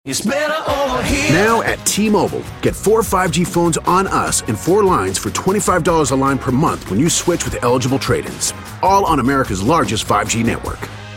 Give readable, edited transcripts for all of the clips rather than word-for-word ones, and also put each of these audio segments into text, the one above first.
It's better over here. Now at T-Mobile, get 4 5G phones on us and 4 lines for $25 a line per month when you switch with eligible trade-ins. All on America's largest 5G network.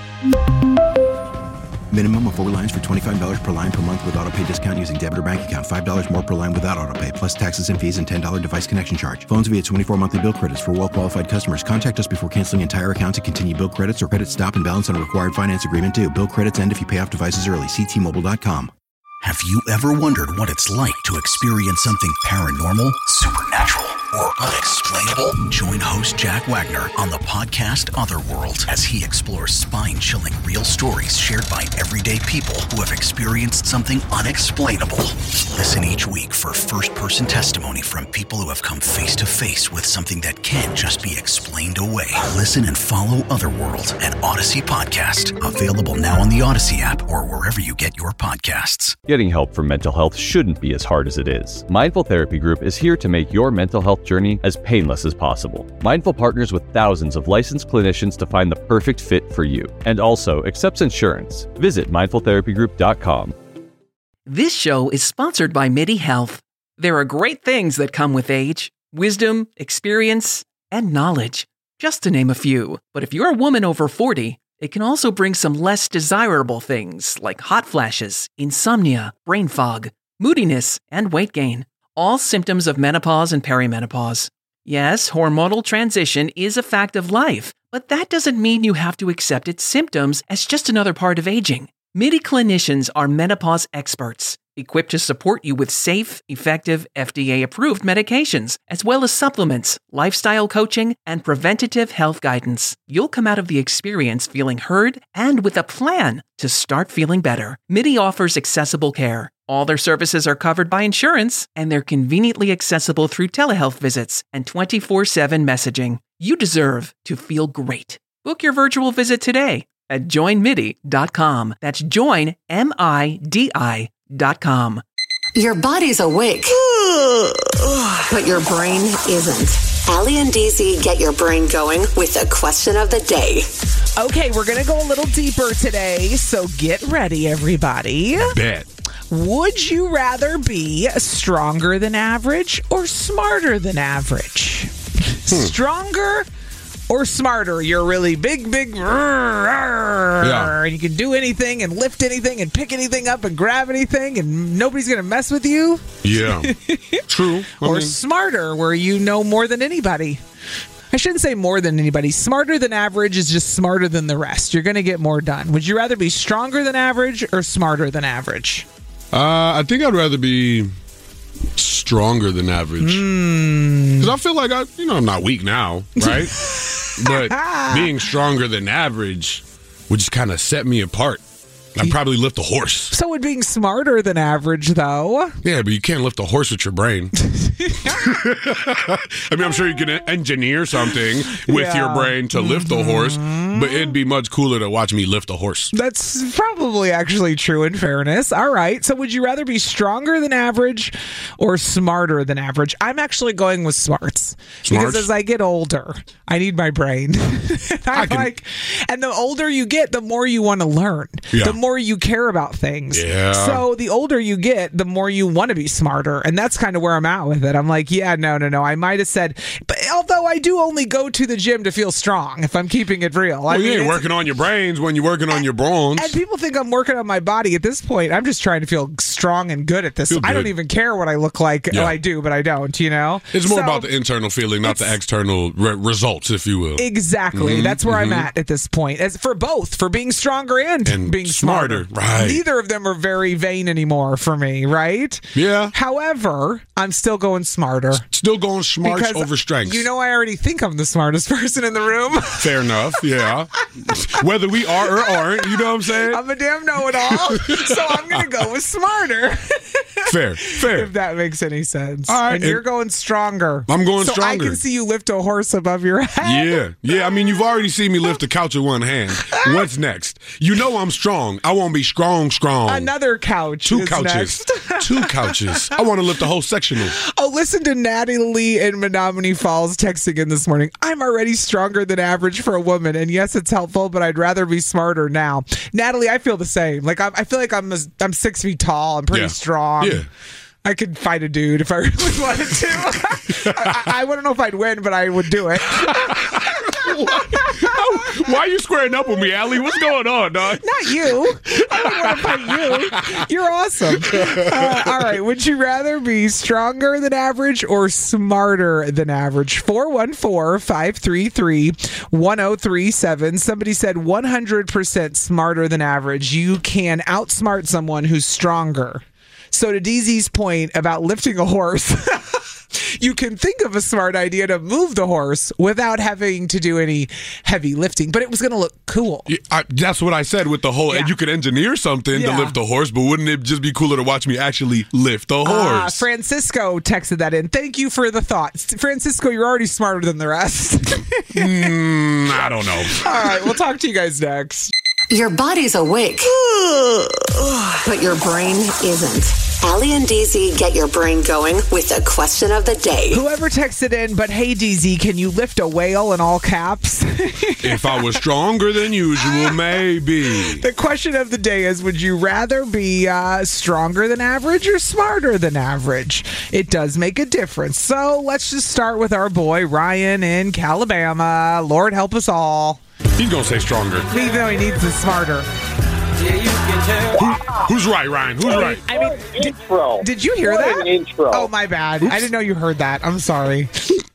Minimum of 4 lines for $25 per line per month with autopay discount using debit or bank account. $5 more per line without autopay, plus taxes and fees and $10 device connection charge. Phones via 24 monthly bill credits for well-qualified customers. Contact us before canceling entire account to continue bill credits or credit stop and balance on a required finance agreement due. Bill credits end if you pay off devices early. See T-Mobile.com. Have you ever wondered what it's like to experience something paranormal, supernatural, or unexplainable? Join host Jack Wagner on the podcast Otherworld as he explores spine-chilling real stories shared by everyday people who have experienced something unexplainable. Listen each week for first-person testimony from people who have come face-to-face with something that can't just be explained away. Listen and follow Otherworld, an Odyssey podcast. Available now on the Odyssey app or wherever you get your podcasts. Getting help for mental health shouldn't be as hard as it is. Mindful Therapy Group is here to make your mental health journey as painless as possible. Mindful partners with thousands of licensed clinicians to find the perfect fit for you, and also accepts insurance. Visit mindfultherapygroup.com. This show is sponsored by MIDI Health. There are great things that come with age: wisdom, experience, and knowledge, just to name a few. But if you're a woman over 40, it can also bring some less desirable things like hot flashes, insomnia, brain fog, moodiness, and weight gain. All symptoms of menopause and perimenopause. Yes, hormonal transition is a fact of life, but that doesn't mean you have to accept its symptoms as just another part of aging. MIDI clinicians are menopause experts, equipped to support you with safe, effective, FDA-approved medications, as well as supplements, lifestyle coaching, and preventative health guidance. You'll come out of the experience feeling heard and with a plan to start feeling better. MIDI offers accessible care. All their services are covered by insurance, and they're conveniently accessible through telehealth visits and 24/7 messaging. You deserve to feel great. Book your virtual visit today at joinmidi.com. That's joinmidi.com. Your body's awake, but your brain isn't. Allie and DZ get your brain going with the question of the day. Okay, we're going to go a little deeper today, so get ready, everybody. Bet. Would you rather be stronger than average or smarter than average? Stronger or smarter? You're really big, and you can do anything and lift anything and pick anything up and grab anything and nobody's going to mess with you? Yeah, true. Or smarter, where you know more than anybody? I shouldn't say more than anybody. Smarter than average is just smarter than the rest. You're going to get more done. Would you rather be stronger than average or smarter than average? I think I'd rather be stronger than average. Because I feel like I'm not weak now, right? But being stronger than average would just kind of set me apart. I'd probably lift a horse. So would being smarter than average, though? Yeah, but you can't lift a horse with your brain. I mean, I'm sure you can engineer something with your brain to lift a horse, but it'd be much cooler to watch me lift a horse. That's probably actually true, in fairness. All right. So would you rather be stronger than average or smarter than average? I'm actually going with smarts. Because as I get older, I need my brain. And the older you get, the more you want to learn. Yeah. The more you care about things. Yeah. So the older you get, the more you want to be smarter. And that's kind of where I'm at with it. I'm like, yeah, no. I might have said, but although I do only go to the gym to feel strong, if I'm keeping it real. Well, you ain't working on your brains when you're working on your bones. And people think I'm working on my body. At this point, I'm just trying to feel strong and good at this. I don't even care what I look like. Yeah. Oh, I do, but I don't, It's more about the internal feeling, not the external results, if you will. Exactly. That's where I'm at this point. As for both, for being stronger and being smarter. Right. Neither of them are very vain anymore for me, right? Yeah. However, I'm still going smarter. Still going smarts over strengths. I already think I'm the smartest person in the room. Fair enough, yeah. Whether we are or aren't, you know what I'm saying? I'm a damn know-it-all, so I'm going to go with smarter. Fair. If that makes any sense. All right. And you're going stronger. I'm going so stronger. I can see you lift a horse above your head. Yeah. I mean, you've already seen me lift a couch with one hand. What's next? You know I'm strong. I won't be strong. Another couch. Two couches. Two couches. I want to lift a whole sectional. Oh, listen to Natty Lee in Menominee Falls texting in this morning. I'm already stronger than average for a woman. And yes, it's helpful, but I'd rather be smarter now. Natalie, I feel the same. Like I feel like I'm 6 to be tall and pretty strong. Yeah. I could fight a dude if I really wanted to. I wouldn't know if I'd win, but I would do it. Why are you squaring up with me, Allie? What's going on, dog? Not you. I don't want to fight you. You're awesome. All right. Would you rather be stronger than average or smarter than average? 414-533-1037. Somebody said 100% smarter than average. You can outsmart someone who's stronger. So to DZ's point about lifting a horse, you can think of a smart idea to move the horse without having to do any heavy lifting, but it was going to look cool. Yeah, that's what I said with the whole, and you could engineer something to lift a horse, but wouldn't it just be cooler to watch me actually lift a horse? Francisco texted that in. Thank you for the thought. Francisco, you're already smarter than the rest. I don't know. All right, we'll talk to you guys next. Your body's awake, but your brain isn't. Allie and DZ get your brain going with the question of the day. Whoever texted in, but hey, DZ, can you lift a whale in all caps? If I was stronger than usual, maybe. The question of the day is, would you rather be stronger than average or smarter than average? It does make a difference. So let's just start with our boy Ryan in Calabama. Lord help us all. He's going to say stronger. Even though he needs the smarter. Who's right, Ryan? Who's right? I mean, did you hear that? An intro. Oh, my bad. I didn't know you heard that. I'm sorry.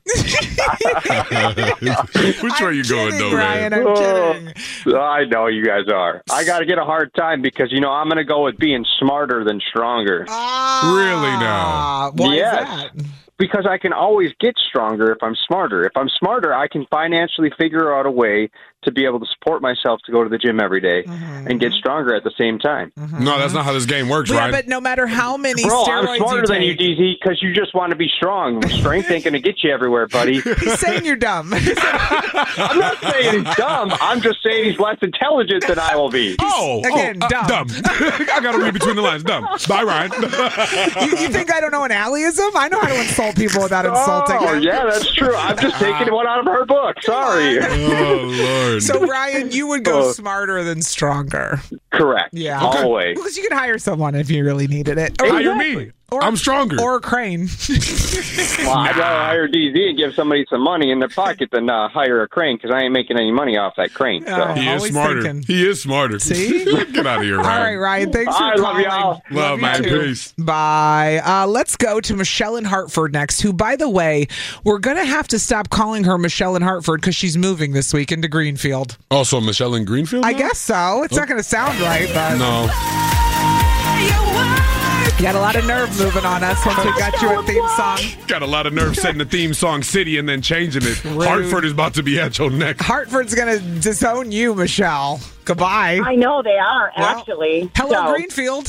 Which way are you going, though, Ryan? man? I'm kidding. I know you guys are. I got to get a hard time because, I'm going to go with being smarter than stronger. Really now? Why Yes. is that? Because I can always get stronger if I'm smarter. If I'm smarter, I can financially figure out a way to be able to support myself to go to the gym every day and get stronger at the same time. No, that's not how this game works, Ryan. But no matter how many Bro, steroids I'm smarter than you, take, DZ, because you just want to be strong. Strength ain't going to get you everywhere, buddy. He's saying you're dumb. I'm not saying he's dumb. I'm just saying he's less intelligent than I will be. Dumb. Dumb. I got to read between the lines. Dumb. Bye, Ryan. You think I don't know an Alleyism? I know how to insult people without insulting Oh, them. yeah, that's true. I'm just taking one out of her book. Sorry. Oh, Lord. So, Ryan, you would go smarter than stronger. Correct. Yeah. Always. Because you could hire someone if you really needed it. Hire me. I'm stronger. Or a crane. Well, I'd rather hire DZ and give somebody some money in their pocket than hire a crane because I ain't making any money off that crane. So. Oh. He is Always smarter. thinking. He is smarter. See? Get out of here, Ryan. All right, Ryan. Thanks for I calling. love y'all. Love, man. you too. Peace. Bye. Let's go to Michelle in Hartford next, who, by the way, we're going to have to stop calling her Michelle in Hartford because she's moving this week into Greenfield. Also, Michelle in Greenfield? I now? guess so. It's not going to sound right, but... No. You got a lot of nerve moving on us once we got you a theme song. Got a lot of nerve setting the theme song City and then changing it. Hartford is about to be at your neck. Hartford's going to disown you, Michelle. Goodbye. I know they are, actually. Hello, So- Greenfield.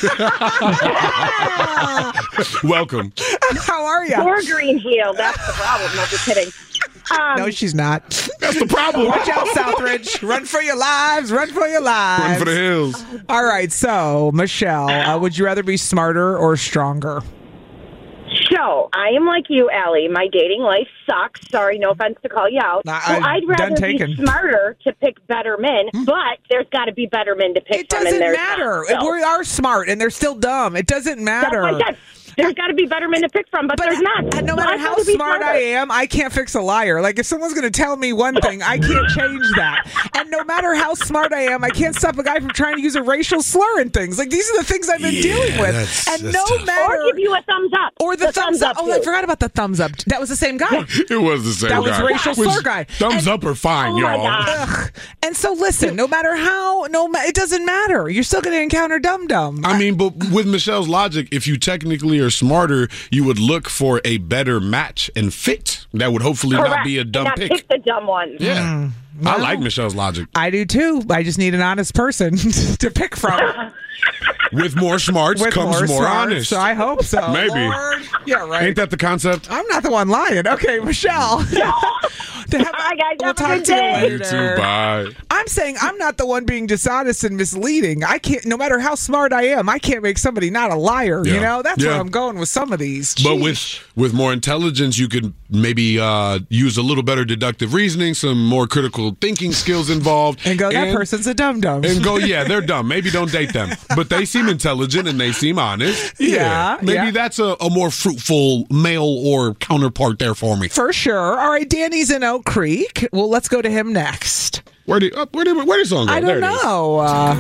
Welcome. How are you? Poor Greenfield. That's the problem. No, just kidding. No, she's not. That's the problem. Watch out, Southridge. Run for your lives. Run for your lives. Run for the hills. All right, so, Michelle, would you rather be smarter or stronger? So, I am like you, Allie. My dating life sucks. Sorry, no offense to call you out. I'd rather be smarter to pick better men, but there's got to be better men to pick It from. doesn't And matter. not, so. We are smart, and they're still dumb. It doesn't matter. That's what I said. There's got to be better men to pick from, but there's not. No matter how smart I am, I can't fix a liar. Like, if someone's going to tell me one thing, I can't change that. And no matter how smart I am, I can't stop a guy from trying to use a racial slur and things. Like, these are the things I've been dealing with. And no matter... Or give you a thumbs up. Or the thumbs up. Oh, I forgot about the thumbs up. That was the same guy. It was the same guy. That was racial slur guy. Thumbs up are fine, y'all. Ugh. And so, listen, no matter how, it doesn't matter. You're still going to encounter dum-dum. I mean, but with Michelle's logic, if you technically are smarter, you would look for a better match and fit. That would hopefully Correct. not be a dumb and not pick. pick the dumb ones. Yeah. I like Michelle's logic. I do too. I just need an honest person to pick from. With more smarts comes more smarts, honest. I hope so. Maybe. Lord. Yeah, right. Ain't that the concept? I'm not the one lying. Okay, Michelle. All right, guys. We'll Have a talk good to you day. later. You too. Bye. I'm saying I'm not the one being dishonest and misleading. I can't, no matter how smart I am, I can't make somebody not a liar. You know, that's where I'm going with some of these. But with more intelligence, you could maybe use a little better deductive reasoning, some more critical thinking skills involved. And go, that person's a dum-dum. And go, yeah, they're dumb. Maybe don't date them. But they seem intelligent and they seem honest. Yeah. Maybe that's a more fruitful male or counterpart there for me. For sure. All right, Danny's in Oak Creek. Well, let's go to him next. Where did the song go? I don't know.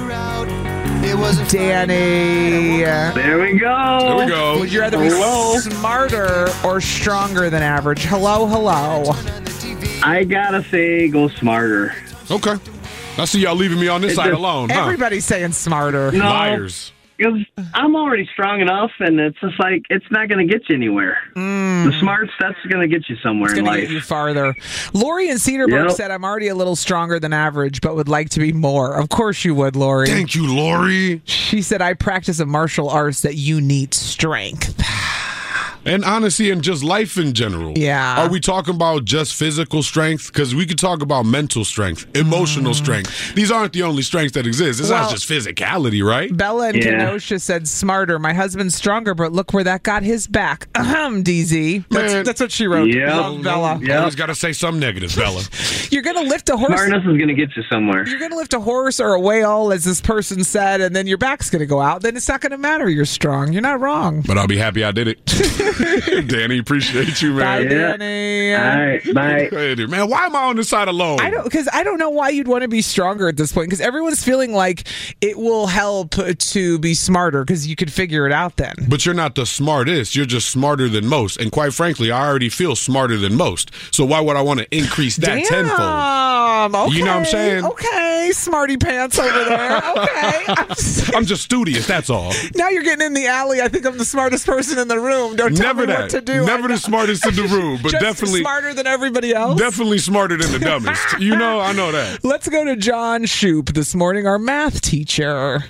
Danny. There we go. Would you rather be smarter or stronger than average? Hello. I gotta say, go smarter. Okay. I see y'all leaving me on this side alone. Everybody's saying smarter. No, liars. Because I'm already strong enough, and it's just like, it's not going to get you anywhere. The smarts, that's going to get you somewhere in life. It's going to get you farther. Lori in Cedarbrook said, I'm already a little stronger than average, but would like to be more. Of course you would, Lori. Thank you, Lori. She said, I practice a martial arts that you need strength. And honesty and just life in general. Yeah. Are we talking about just physical strength? Because we could talk about mental strength, emotional strength. These aren't the only strengths that exist. It's not just physicality, right? Bella and Kenosha said smarter. My husband's stronger, but look where that got his back. DZ. That's what she wrote. Yeah. Bella. Always got to say some negatives, Bella. You're going to lift a horse. Smartness is going to get you somewhere. You're going to lift a horse or a whale, as this person said, and then your back's going to go out. Then it's not going to matter. You're strong. You're not wrong. But I'll be happy I did it. Danny, appreciate you, man. Bye, Danny. All right, bye. Hey, dude, man, why am I on this side alone? I don't know why you'd want to be stronger at this point, because everyone's feeling like it will help to be smarter because you could figure it out then. But you're not the smartest. You're just smarter than most. And quite frankly, I already feel smarter than most. So why would I want to increase that tenfold? Okay, you know what I'm saying? Okay, smarty pants over there. Okay. I'm just studious, that's all. Now you're getting in the alley. I think I'm the smartest person in the room. Don't tell me what to do. Never the smartest in the room, but just definitely smarter than everybody else. Definitely smarter than the dumbest. You know, I know that. Let's go to John Shoup this morning, our math teacher.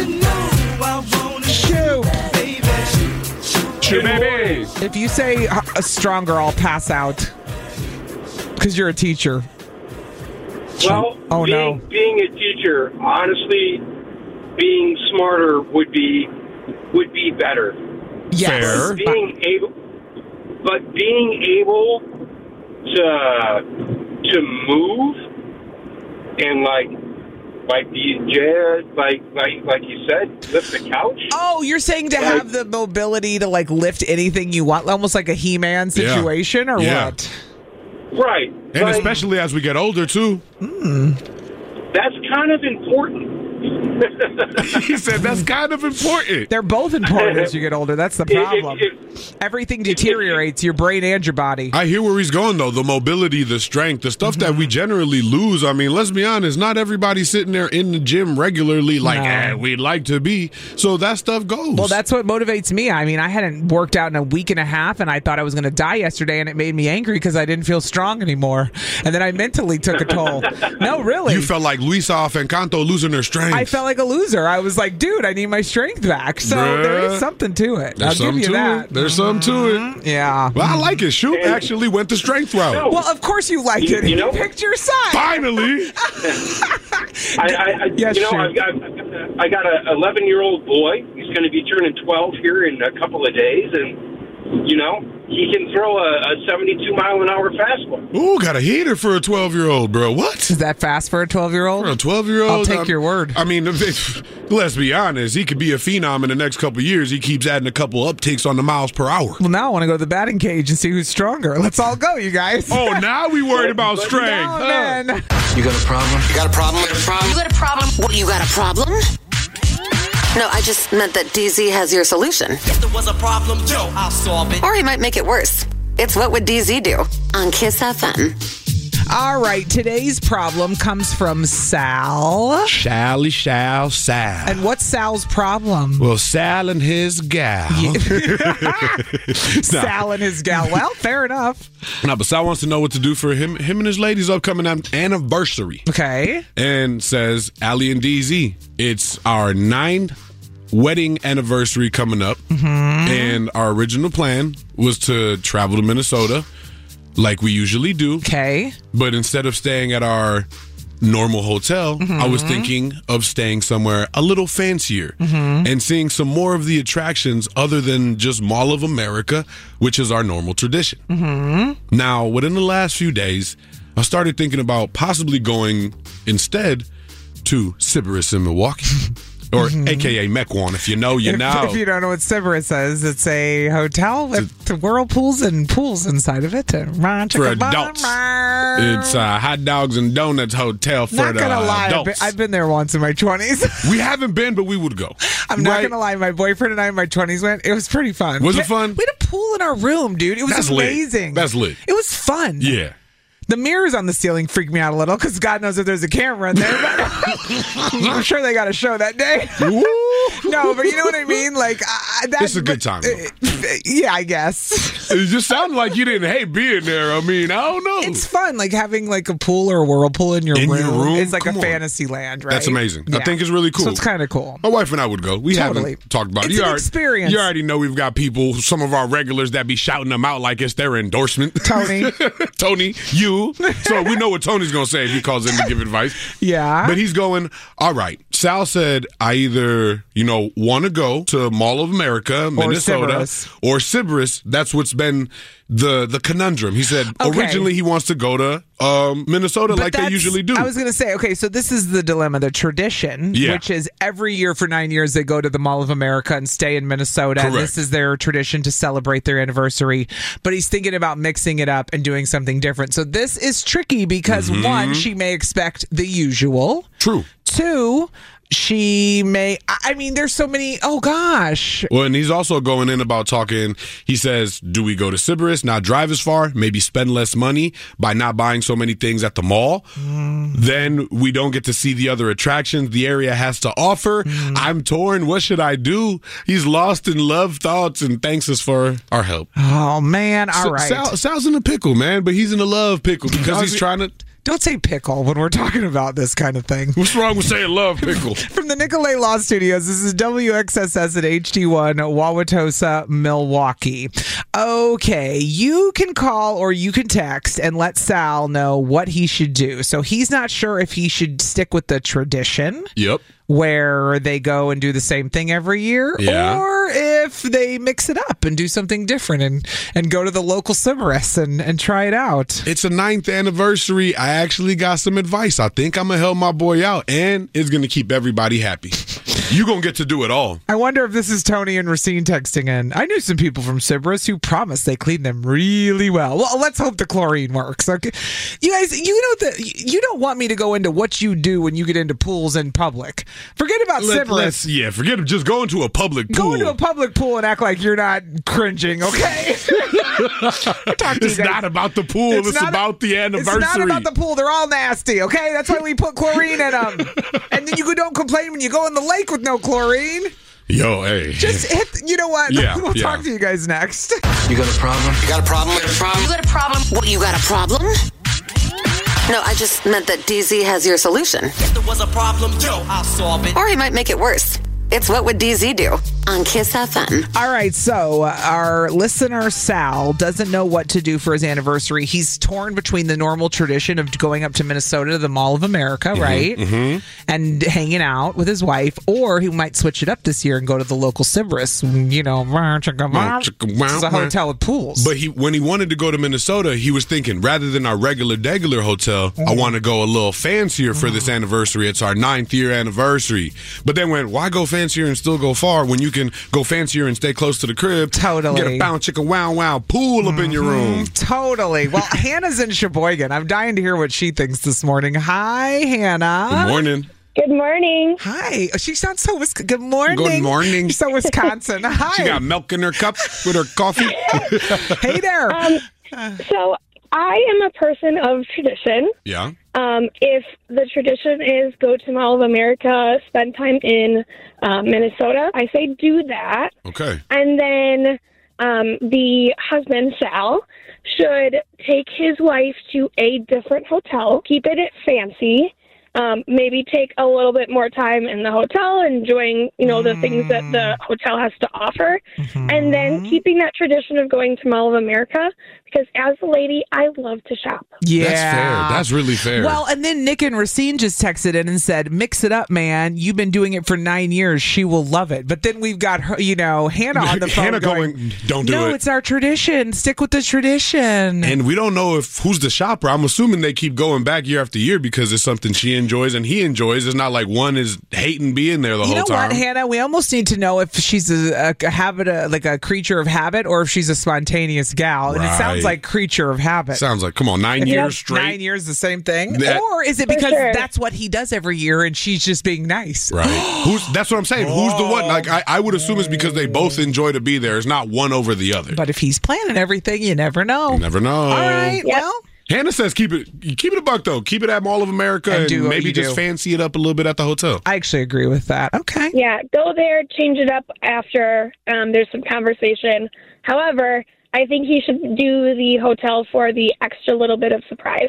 Shoup, baby. If you say stronger, I'll pass out because you're a teacher. Well, being a teacher, honestly, being smarter would be better. Yes. Fair. But being able to move and like you said, lift the couch. Oh, you're saying to have the mobility to like lift anything you want, almost like a He-Man situation, or what? Right. And especially as we get older too. That's kind of important. He said that's kind of important. They're both important as you get older. That's the problem. Everything deteriorates, your brain and your body. I hear where he's going, though. The mobility, the strength, the stuff that we generally lose. I mean, let's be honest. Not everybody's sitting there in the gym regularly like, we'd like to be. So that stuff goes. Well, that's what motivates me. I mean, I hadn't worked out in a week and a half, and I thought I was going to die yesterday, and it made me angry because I didn't feel strong anymore. And then I mentally took a toll. No, really. You felt like Luisa Encanto losing her strength. I felt like a loser. I was like, dude, I need my strength back. So there is something to it. I'll give you that. There's something to it. Yeah. Well, I like it. Shoup actually went the strength route. Well, of course you liked it. You picked your side. Finally. I got an 11-year-old boy. He's going to be turning 12 here in a couple of days, and he can throw a 72-mile-an-hour fastball. Ooh, got a heater for a 12-year-old, bro. What? Is that fast for a 12-year-old? For a 12-year-old? I'll take your word. I mean, let's be honest. He could be a phenom in the next couple of years. He keeps adding a couple upticks on the miles per hour. Well, now I want to go to the batting cage and see who's stronger. Let's all go, you guys. Oh, now we worried about strength. No, You got a problem? You got a problem? You got a problem? What, you got a problem? No, I just meant that DZ has your solution. If there was a problem, I'll solve it. Or he might make it worse. It's What Would DZ Do on Kiss FM. All right, today's problem comes from Sal. Sal. And what's Sal's problem? Well, Sal and his gal. Sal and his gal. Well, fair enough. No, but Sal wants to know what to do for him and his lady's upcoming anniversary. Okay. And says, Allie and DZ, it's our 9th wedding anniversary coming up. And our original plan was to travel to Minnesota like we usually do. Okay. But instead of staying at our normal hotel, I was thinking of staying somewhere a little fancier and seeing some more of the attractions other than just Mall of America, which is our normal tradition. Now, within the last few days, I started thinking about possibly going instead to Sybaris in Milwaukee. Or a.k.a. Mequon, if you know, you know. If you don't know what Sybaris is, it's a hotel with whirlpools and pools inside of it. For adults. It's a hot dogs and donuts hotel for not the gonna lie, adults. I've been there once in my 20s. We haven't been, but we would go. I'm not going to lie. My boyfriend and I in my 20s went. It was pretty fun. Was it fun? We had a pool in our room, dude. It was amazing. That's lit. It was fun. Yeah. The mirrors on the ceiling freaked me out a little because God knows if there's a camera in there. But I'm sure they got a show that day. No, but you know what I mean? Like, it's a good time. Yeah, I guess. It just sounded like you didn't hate being there. I mean, I don't know. It's fun, like having like a pool or a whirlpool in your room. It's like a fantasy land, right? That's amazing. Yeah. I think it's really cool. So it's kind of cool. My wife and I would go. We haven't talked about it. It's an experience. You already know we've got people, some of our regulars that be shouting them out like it's their endorsement. Tony, you. So we know what Tony's going to say if he calls in to give advice. Yeah. But he's going, all right. Sal said, I either, want to go to Mall of America, Minnesota, or Sybaris. That's what's been the conundrum. He said originally he wants to go to Minnesota like they usually do. I was going to say, okay, so this is the dilemma, the tradition, which is every year for 9 years they go to the Mall of America and stay in Minnesota. Correct. And this is their tradition to celebrate their anniversary. But he's thinking about mixing it up and doing something different. So this is tricky because one, she may expect the usual. True. Two, she may, there's so many, oh gosh. Well, and he's also going in about talking, he says, do we go to Sybaris, not drive as far, maybe spend less money by not buying so many things at the mall? Then we don't get to see the other attractions the area has to offer. I'm torn. What should I do? He's lost in love thoughts and thanks us for our help. Oh, man. All right. Sal's in a pickle, man, but he's in a love pickle because he's trying to... Don't say pickle when we're talking about this kind of thing. What's wrong with saying love pickle? From the Nicolay Law Studios, this is WXSS at HD1, Wauwatosa, Milwaukee. Okay, you can call or you can text and let Sal know what he should do. So he's not sure if he should stick with the tradition. Yep. Where they go and do the same thing every year, or if they mix it up and do something different and go to the local Sybaris and try it out. It's a 9th anniversary. I actually got some advice. I think I'm going to help my boy out, and it's going to keep everybody happy. You're going to get to do it all. I wonder if this is Tony and Racine texting in. I knew some people from Sybaris who promised they clean them really well. Well, let's hope the chlorine works. Okay, you guys, you don't want me to go into what you do when you get into pools in public. Forget about Sybaris. Forget just going to a public pool. Go into a public pool and act like you're not cringing, okay? It's not about the pool. It's about the anniversary. It's not about the pool. They're all nasty, okay? That's why we put chlorine in them. And then you don't complain when you go in the lake with no chlorine. Yo, hey. Just hit, you know what? Yeah, we'll talk to you guys next. You got a problem? You got a problem? You got a problem? You got a problem? What, you got a problem? No, I just meant that DZ has your solution. If there was a problem, I'll solve it. Or he might make it worse. It's What Would DZ Do on Kiss FM. All right, so our listener Sal doesn't know what to do for his anniversary. He's torn between the normal tradition of going up to Minnesota to the Mall of America, right? And hanging out with his wife, or he might switch it up this year and go to the local Sybaris. It's a hotel with pools. But when he wanted to go to Minnesota, he was thinking, rather than our regular hotel, I want to go a little fancier for this anniversary. It's our 9th year anniversary. But then why go fancier and still go far when you can go fancier and stay close to the crib? Totally. Get a bound chicka wow pool up in your room. Totally. Well, Hannah's in Sheboygan. I'm dying to hear what she thinks this morning. Hi, Hannah. Good morning. Good morning. Hi. She sounds so good morning. Good morning. You're so Wisconsin. Hi. She got milk in her cup with her coffee. Hey there. So I am a person of tradition. Yeah. If the tradition is go to Mall of America, spend time in Minnesota, I say do that. Okay. And then the husband, Sal, should take his wife to a different hotel, keep it fancy, maybe take a little bit more time in the hotel, enjoying, the things that the hotel has to offer, and then keeping that tradition of going to Mall of America, because as a lady, I love to shop. Yeah. That's fair. That's really fair. Well, and then Nick and Racine just texted in and said, mix it up, man. You've been doing it for 9 years. She will love it. But then we've got her, Hannah on the phone Hannah going, don't do it. No, it's our tradition. Stick with the tradition. And we don't know who's the shopper. I'm assuming they keep going back year after year because it's something she enjoys and he enjoys. It's not like one is hating being there the whole time. You know what, Hannah? We almost need to know if she's a creature of habit or if she's a spontaneous gal. And it sounds like creature of habit. Sounds like, come on, 9 years straight. 9 years, the same thing? Or is it because that's what he does every year and she's just being nice? Right. That's what I'm saying. Who's the one? Like I would assume it's because they both enjoy to be there. It's not one over the other. But if he's planning everything, you never know. You never know. All right, well. Hannah says keep it a buck, though. Keep it at Mall of America and maybe just fancy it up a little bit at the hotel. I actually agree with that. Okay. Yeah, go there, change it up after there's some conversation. However, I think he should do the hotel for the extra little bit of surprise.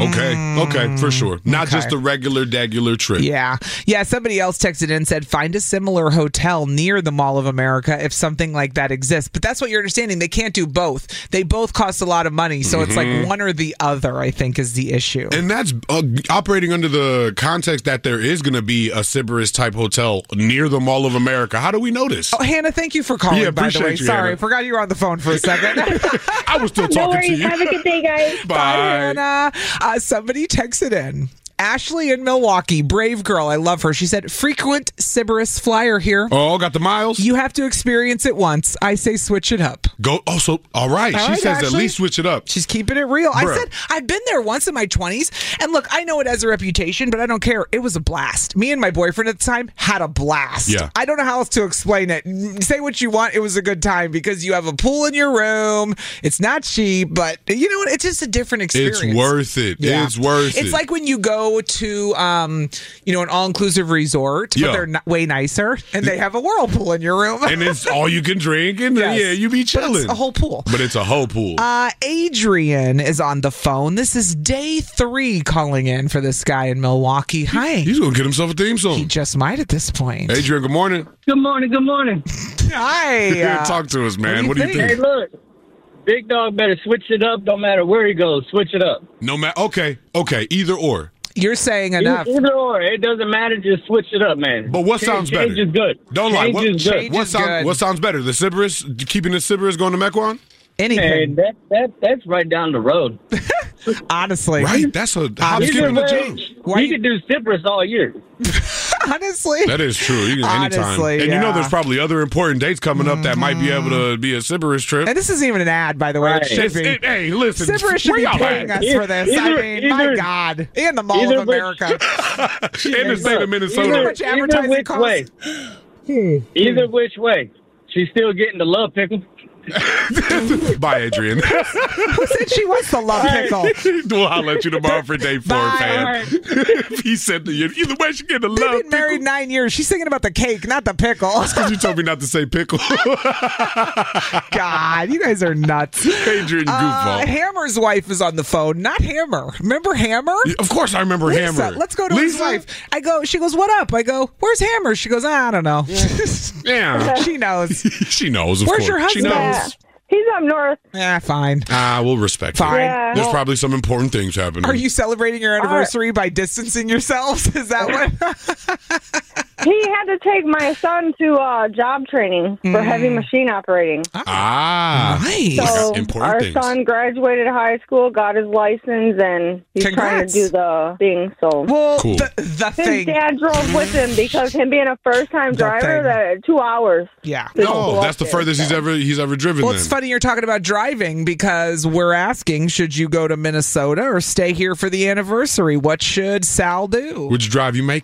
Okay, for sure. Not just a regular trip. Yeah. Somebody else texted in and said, find a similar hotel near the Mall of America if something like that exists. But that's what you're understanding. They can't do both. They both cost a lot of money. So it's like one or the other, I think, is the issue. And that's operating under the context that there is going to be a Sybaris type hotel near the Mall of America. How do we know this? Oh, Hannah, thank you for calling, by the way. Sorry, I forgot you were on the phone for a second. I was still talking to you. Have a good day, guys. Bye. Hannah. Somebody texted in. Ashley in Milwaukee, brave girl. I love her. She said, frequent Sybaris flyer here. Oh, got the miles? You have to experience it once. I say switch it up. Go. Also, all right. She says Ashley, at least switch it up. She's keeping it real. Bruh. I said, I've been there once in my 20s. And look, I know it has a reputation, but I don't care. It was a blast. Me and my boyfriend at the time had a blast. Yeah. I don't know how else to explain it. Say what you want. It was a good time because you have a pool in your room. It's not cheap, but you know what? It's just a different experience. It's worth it. Yeah. It's worth it. It's like when you go to an all-inclusive resort, but they're way nicer, and they have a whirlpool in your room. And it's all you can drink, and you be chilling. But it's a whole pool. But it's a whole pool. Adrian is on the phone. This is day 3 calling in for this guy in Milwaukee. Hi. He's going to get himself a theme song. He just might at this point. Adrian, good morning. Good morning. Hi. Talk to us, man. What do you think? Hey, look. Big dog better switch it up. Don't matter where he goes. Switch it up. No matter. Okay. Either or. You're saying enough. Either or. It doesn't matter. Just switch it up, man. But what sounds better? Change is good. Don't lie. What sounds better? The Sybaris, keeping the Sybaris going to Mequon? Anything. Man, that's right down the road. Honestly. Right? That's a housekeeping the job. You could do Sybaris all year. Honestly. That is true. You can anytime. And you know there's probably other important dates coming up that might be able to be a Sybaris trip. And this isn't even an ad, by the way. Right. It should be. Hey, listen. Sybaris should be paying us for this. My God. And the Mall of America. And the state of Minnesota. How much advertising costs? Either which way. She's still getting the love pickle. Bye, Adrian. Who said she wants the love pickle? Well, I'll let you tomorrow for day 4, fan. Right. He said to you, either way, she get the love pickle. They've been married 9 years. She's thinking about the cake, not the pickle. That's because you told me not to say pickle. God, you guys are nuts. Adrian goofball. Hammer's wife is on the phone, not Hammer. Remember Hammer? Of course I remember Lisa, Hammer. Let's go to his wife. She goes, what up? I go, where's Hammer? She goes, I don't know. Yeah. She knows. She knows, of Where's course. your husband? She knows. He's up north. Yeah, fine. We'll respect fine. it. Yeah. There's probably some important things happening. Are you celebrating your anniversary by distancing yourselves? Is that what? He had to take my son to job training for heavy machine operating. Nice. So important our things. son graduated high school, got his license, and he's trying to do the thing. So cool. the his dad drove with him because him being a first-time driver, 2 hours. Yeah. No, that's the furthest he's ever driven. Well, it's funny you're talking about driving because we're asking, should you go to Minnesota or stay here for the anniversary? What should Sal do? Which drive you making?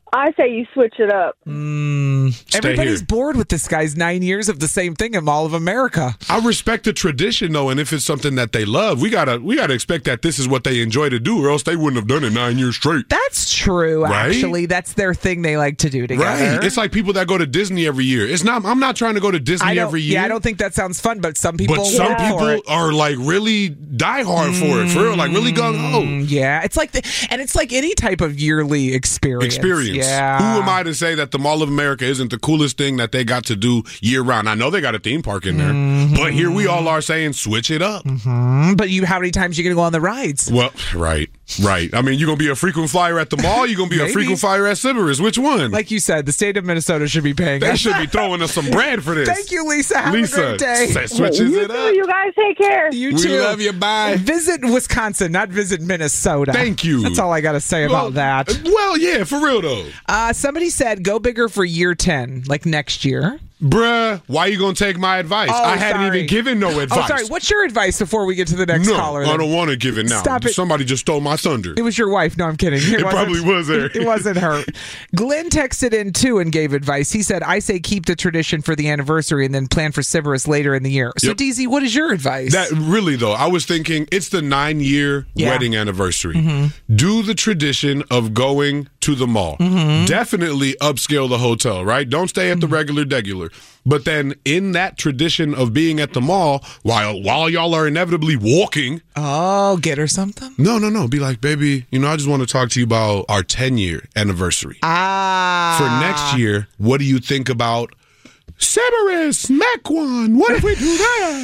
I say you switch it up. Everybody's bored with this guy's 9 years of the same thing in Mall of America. I respect the tradition, though, and if it's something that they love, we gotta expect that this is what they enjoy to do, or else they wouldn't have done it 9 years straight. That's true, right? Actually. That's their thing they like to do together. Right. It's like people that go to Disney every year. I'm not trying to go to Disney every year. Yeah, I don't think that sounds fun, but some people are like really die hard for it, for real, like really gung-ho. Yeah, it's like it's like any type of yearly experience. Yeah. Who am I to say that the Mall of America isn't the coolest thing that they got to do year round? I know they got a theme park in there, but here we all are saying switch it up. But how many times are you going to go on the rides? Well, right. I mean, you're going to be a frequent flyer at the mall, you're going to be a frequent flyer at Sybaris. Which one? Like you said, the state of Minnesota should be paying. They should be throwing us some bread for this. Thank you, Lisa. Have a great day. Switches it up. You guys take care. You too. We love you. Bye. Visit Wisconsin, not visit Minnesota. Thank you. That's all I got to say about that. Well, yeah, for real though. Somebody said go bigger for year 10, like next year. Bruh, why you gonna take my advice? I hadn't even given no advice. Oh, sorry. What's your advice before we get to the next caller? No, I don't want to give it now. Stop it. Somebody just stole my thunder. It was your wife. No, I'm kidding. It probably was her. It wasn't her. Glenn texted in too and gave advice. He said, I say keep the tradition for the anniversary and then plan for Sybaris later in the year. So, DZ, what is your advice? That really, though, I was thinking it's the 9-year wedding anniversary. Do the tradition of going to the mall. Definitely upscale the hotel, right? Don't stay at the regular. But then in that tradition of being at the mall, while y'all are inevitably walking. Oh, get her something? No. Be like, baby, I just want to talk to you about our 10-year anniversary. For next year, what do you think about Sybaris, Mequon, what if we do that?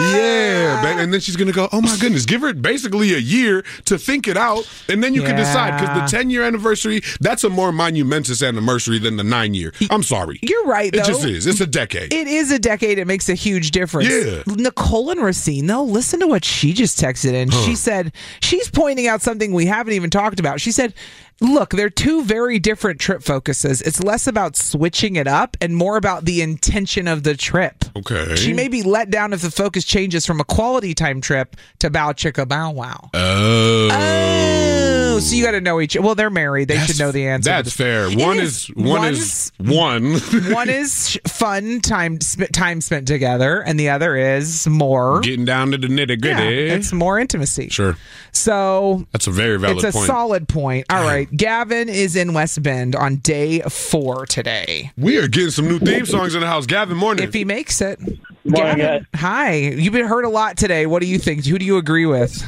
Yeah, and then she's going to go, oh my goodness, give her basically a year to think it out, and then you can decide, because the 10-year anniversary, that's a more monumentous anniversary than the 9-year. I'm sorry. You're right, though. It just is. It's a decade. It is a decade. It makes a huge difference. Yeah. Nicole and Racine, though, listen to what she just texted in. She said, she's pointing out something we haven't even talked about. She said, look, they're two very different trip focuses. It's less about switching it up and more about the intention of the trip. Okay. She may be let down if the focus changes from a quality time trip to bow chicka bow wow. Oh, so you got to know each. Well, they're married. They should know the answer. That's fair. One is fun time spent together, and the other is more getting down to the nitty gritty. Yeah, it's more intimacy. Sure. So that's a very valid point. It's a solid point. All right. Gavin is in West Bend on day 4 today. We are getting some new theme songs in the house. Gavin, morning. If he makes it. Morning, Gavin, hi. You've been heard a lot today. What do you think? Who do you agree with?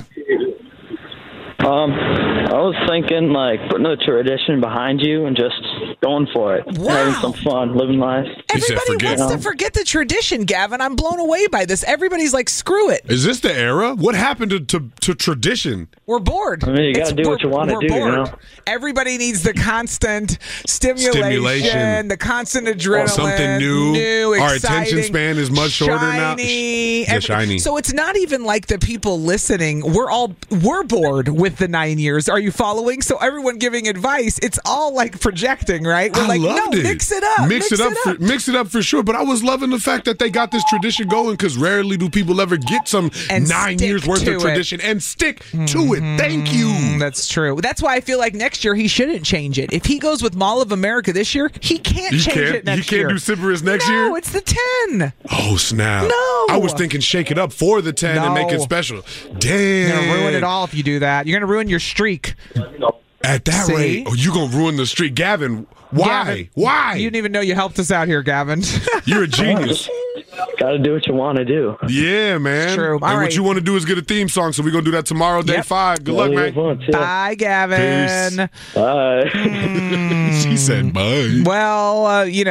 I was thinking putting a tradition behind you and just going for it. Wow. Having some fun, living life. Everybody wants to forget the tradition, Gavin. I'm blown away by this. Everybody's like, screw it. Is this the era? What happened to tradition? We're bored. I mean, you got to do what you want to do, bored. Everybody needs the constant stimulation, the constant adrenaline. Something new. Our attention span is much shorter now. Shiny. So it's not even like the people listening. We're bored with the 9 years. Are you following? So everyone giving advice, it's all like projecting, right? We're loved it. Mix it up. Mix it up for sure. But I was loving the fact that they got this tradition going, because rarely do people ever get some 9 years worth of tradition and stick to it. Thank you. That's true. That's why I feel like next year he shouldn't change it. If he goes with Mall of America this year, he can't change it next year. You can't do Sybaris next year? No, it's the 10. Oh, snap. No. I was thinking shake it up for the 10 and make it special. Damn. You're going to ruin it all if you do that. You're going to ruin your streak. At that rate, you're going to ruin the streak. Gavin, why? Gavin, why? You didn't even know you helped us out here, Gavin. You're a genius. Got to do what you want to do. Yeah, man. It's true. What you want to do is get a theme song, so we're going to do that tomorrow, day 5. Good luck, man. Bye, Gavin. Peace. Bye. She said bye. Well,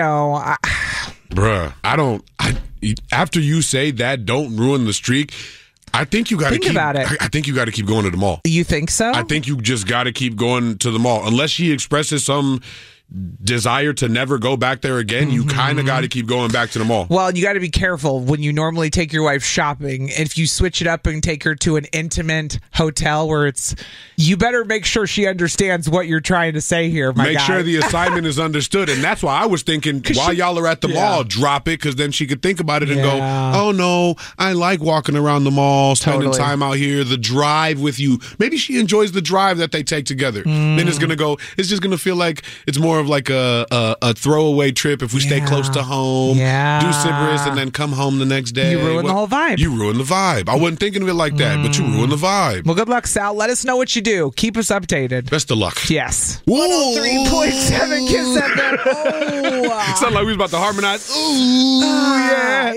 bruh, after you say that, don't ruin the streak, I think you got to keep about it. I think you got to keep going to the mall. You think so? I think you just got to keep going to the mall. Unless she expresses some desire to never go back there again, you kind of got to keep going back to the mall. Well, you got to be careful when you normally take your wife shopping. If you switch it up and take her to an intimate hotel where you better make sure she understands what you're trying to say here, my guy. Make sure the assignment is understood. And that's why I was thinking, while y'all are at the mall, drop it, because then she could think about it and go, oh no, I like walking around the mall, spending time out here, the drive with you. Maybe she enjoys the drive that they take together. Then it's just going to feel like it's more more of like a throwaway trip if we stay close to home. Yeah. Do Sybaris and then come home the next day. You ruin the whole vibe. You ruin the vibe. I wasn't thinking of it like that, but you ruin the vibe. Well, good luck, Sal. Let us know what you do. Keep us updated. Best of luck. Yes. 103.7 Kiss FM. Oh. Sound like we was about to harmonize. Ooh, yeah.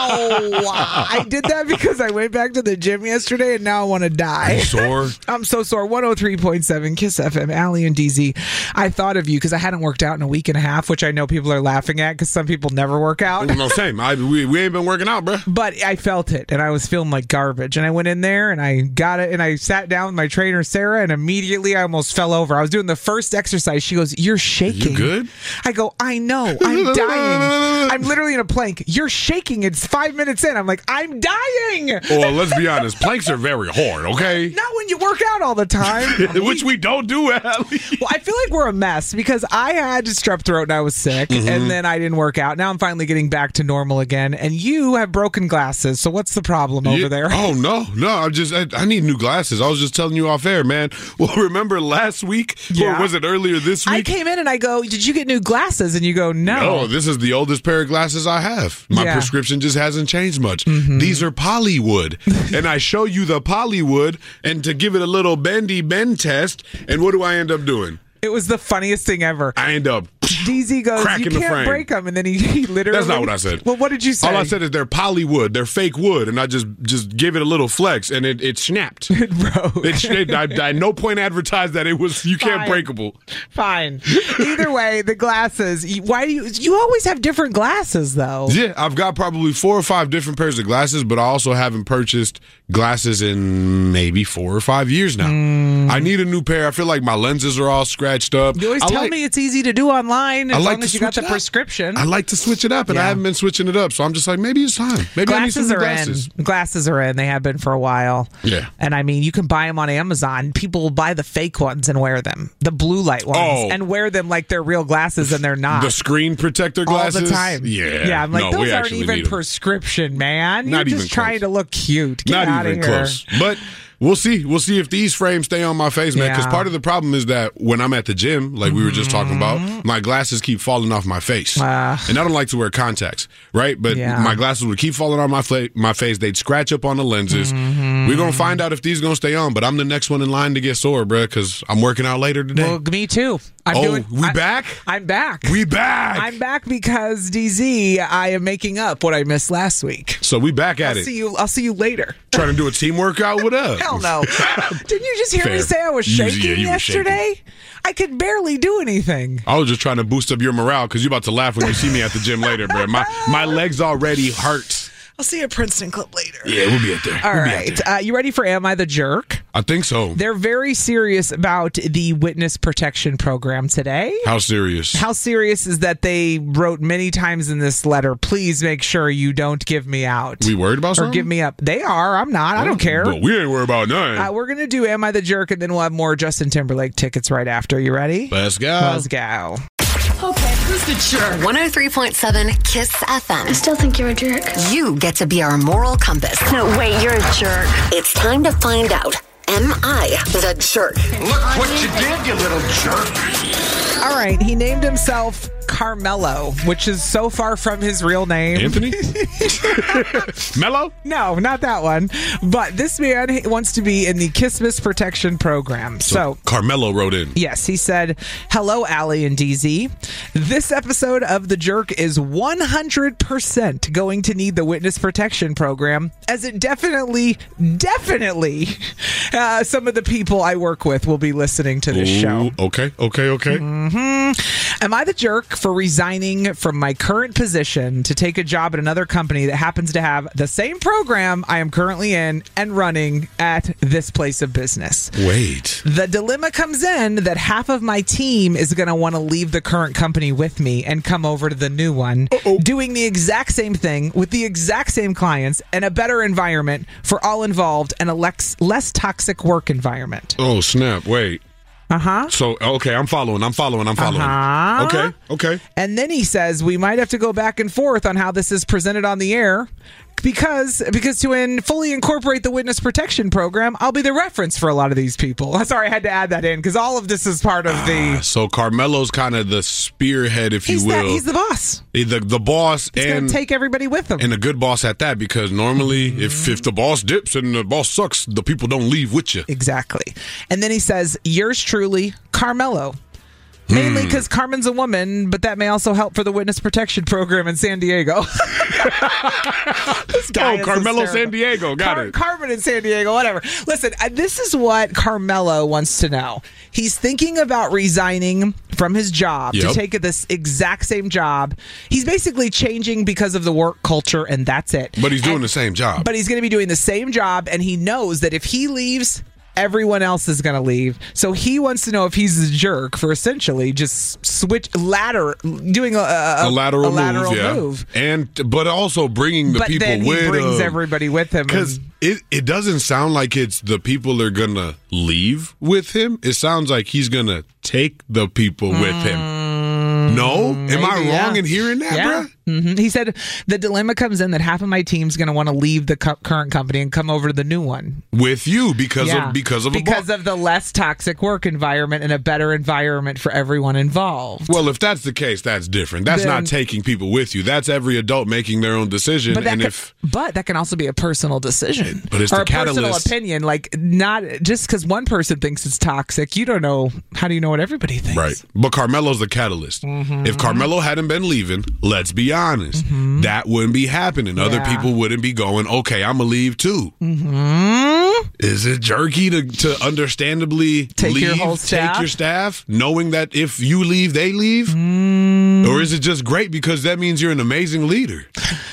I did that because I went back to the gym yesterday and now I want to die. Sore? I'm so sore. 103.7 Kiss FM. Allie and DZ. I thought of you because I hadn't worked out in a week and a half, which I know people are laughing at because some people never work out. No, same. We ain't been working out, bro. But I felt it and I was feeling like garbage. And I went in there and I got it and I sat down with my trainer, Sarah, and immediately I almost fell over. I was doing the first exercise. She goes, "You're shaking." You good? I go, "I know. I'm dying. I'm literally in a plank. You're shaking. It's 5 minutes in." I'm like, "I'm dying." Well, let's be honest. Planks are very hard, okay? Not when you work out all the time. Which we don't do, Allie. Well, I feel like we're a mess because I had strep throat and I was sick, and then I didn't work out. Now I'm finally getting back to normal again, and you have broken glasses. So what's the problem over there? Oh, no. I need new glasses. I was just telling you off air, man. Well, remember last week? Yeah. Or was it earlier this week? I came in and I go, "Did you get new glasses?" And you go, "No." No, this is the oldest pair of glasses I have. My prescription just hasn't changed much. These are Polywood. And I show you the Polywood, and to give it a little bendy bend test, and what do I end up doing? It was the funniest thing ever. I end up DZ goes, cracking "You the can't frame. break them," and then he literally. That's not what I said. Well, what did you say? All I said is they're Polywood. They're fake wood, and I just gave it a little flex, and it snapped. It broke. I at no point advertised that it was you can't breakable. Fine. Either way, the glasses. Why do you always have different glasses though? Yeah, I've got probably 4 or 5 different pairs of glasses, but I also haven't purchased glasses in maybe 4 or 5 years now. I need a new pair. I feel like my lenses are all scratched up. You always tell me it's easy to do online as long as you got the switch it up. prescription. I like to switch it up, and I haven't been switching it up, so I'm just like, maybe it's time. Maybe I need some new glasses. Glasses are in. They have been for a while. Yeah. And I mean, you can buy them on Amazon. People will buy the fake ones and wear them, the blue light ones, and wear them like they're real glasses, and they're not. The screen protector glasses? All the time. Yeah. Yeah, I'm like, those aren't actually even prescription, man. Not You're just trying to look cute. Get Not out even of here. close. But we'll see. We'll see if these frames stay on my face, man. Because Yeah. part of the problem is that when I'm at the gym, like we were just talking about, my glasses keep falling off my face. And I don't like to wear contacts, right? But my glasses would keep falling on my face. They'd scratch up on the lenses. We're going to find out if these going to stay on. But I'm the next one in line to get sore, bro, because I'm working out later today. Well, me too. We back? I'm back. We back. I'm back because DZ, I am making up what I missed last week. So we back at it. I'll see you later. Trying to do a team workout? What up? Hell no. Didn't you just hear me say I was shaking yesterday? I could barely do anything. I was just trying to boost up your morale because you're about to laugh when you see me at the gym later, bro. My legs already hurt. I'll see you at Princeton Club later. Yeah, we'll be at there. All right. You ready for Am I the Jerk? I think so. They're very serious about the witness protection program today. How serious? How serious is that they wrote many times in this letter, "Please make sure you don't give me out." We worried about something? Or give me up. They are. I'm not. I don't care. But we ain't worried about nothing. We're going to do Am I the Jerk, and then we'll have more Justin Timberlake tickets right after. You ready? Let's go. Let's go. Okay, who's the jerk? 103.7 Kiss FM. I still think you're a jerk. You get to be our moral compass. No, wait, you're a jerk. It's time to find out. Am I the jerk? Look what you did, you little jerk. All right, he named himself Carmelo, which is so far from his real name. Anthony? Mello? No, not that one. But this man wants to be in the Kissmas Protection Program. So Carmelo wrote in. Yes, he said, "Hello, Allie and DZ. This episode of The Jerk is 100% going to need the Witness Protection Program, as it definitely, some of the people I work with will be listening to this show." Okay. Am I the jerk for resigning from my current position to take a job at another company that happens to have the same program I am currently in and running at this place of business? Wait. The dilemma comes in that half of my team is going to want to leave the current company with me and come over to the new one, doing the exact same thing with the exact same clients and a better environment for all involved and a less toxic work environment. Oh, snap. Wait. Uh-huh. So, okay, I'm following. Okay. And then he says we might have to go back and forth on how this is presented on the air, Because to fully incorporate the witness protection program, I'll be the reference for a lot of these people. Sorry, I had to add that in because all of this is part of the... So Carmelo's kind of the spearhead, if you will. He's the boss. The boss. He's going to take everybody with him. And a good boss at that, because normally if the boss dips and the boss sucks, the people don't leave with you. Exactly. And then he says, yours truly, Carmelo. Mainly because Carmen's a woman, but that may also help for the witness protection program in San Diego. Carmelo San Diego. Got it. Carmen in San Diego, whatever. Listen, this is what Carmelo wants to know. He's thinking about resigning from his job to take this exact same job. He's basically changing because of the work culture, and that's it. But he's doing the same job. But he's going to be doing the same job, and he knows that if he leaves, everyone else is going to leave. So he wants to know if he's a jerk for essentially just doing a lateral move. But also bringing the people with him. But then he brings everybody with him. Because it doesn't sound like it's the people that are going to leave with him. It sounds like he's going to take the people with him. No? Am I wrong in hearing that, bro? Mm-hmm. He said the dilemma comes in that half of my team's going to want to leave the current company and come over to the new one with you because of the less toxic work environment and a better environment for everyone involved. Well, if that's the case, that's different. That's not taking people with you. That's every adult making their own decision. But that can also be a personal decision, but it's or the catalyst. Personal opinion. Like, not just because one person thinks it's toxic, you don't know. How do you know what everybody thinks? Right. But Carmelo's the catalyst. Mm-hmm. If Carmelo hadn't been leaving, let's be honest, that wouldn't be happening. Other people wouldn't be going, okay, I'm going to leave too. Mm-hmm. Is it jerky to understandably take your staff, knowing that if you leave, they leave? Or is it just great because that means you're an amazing leader?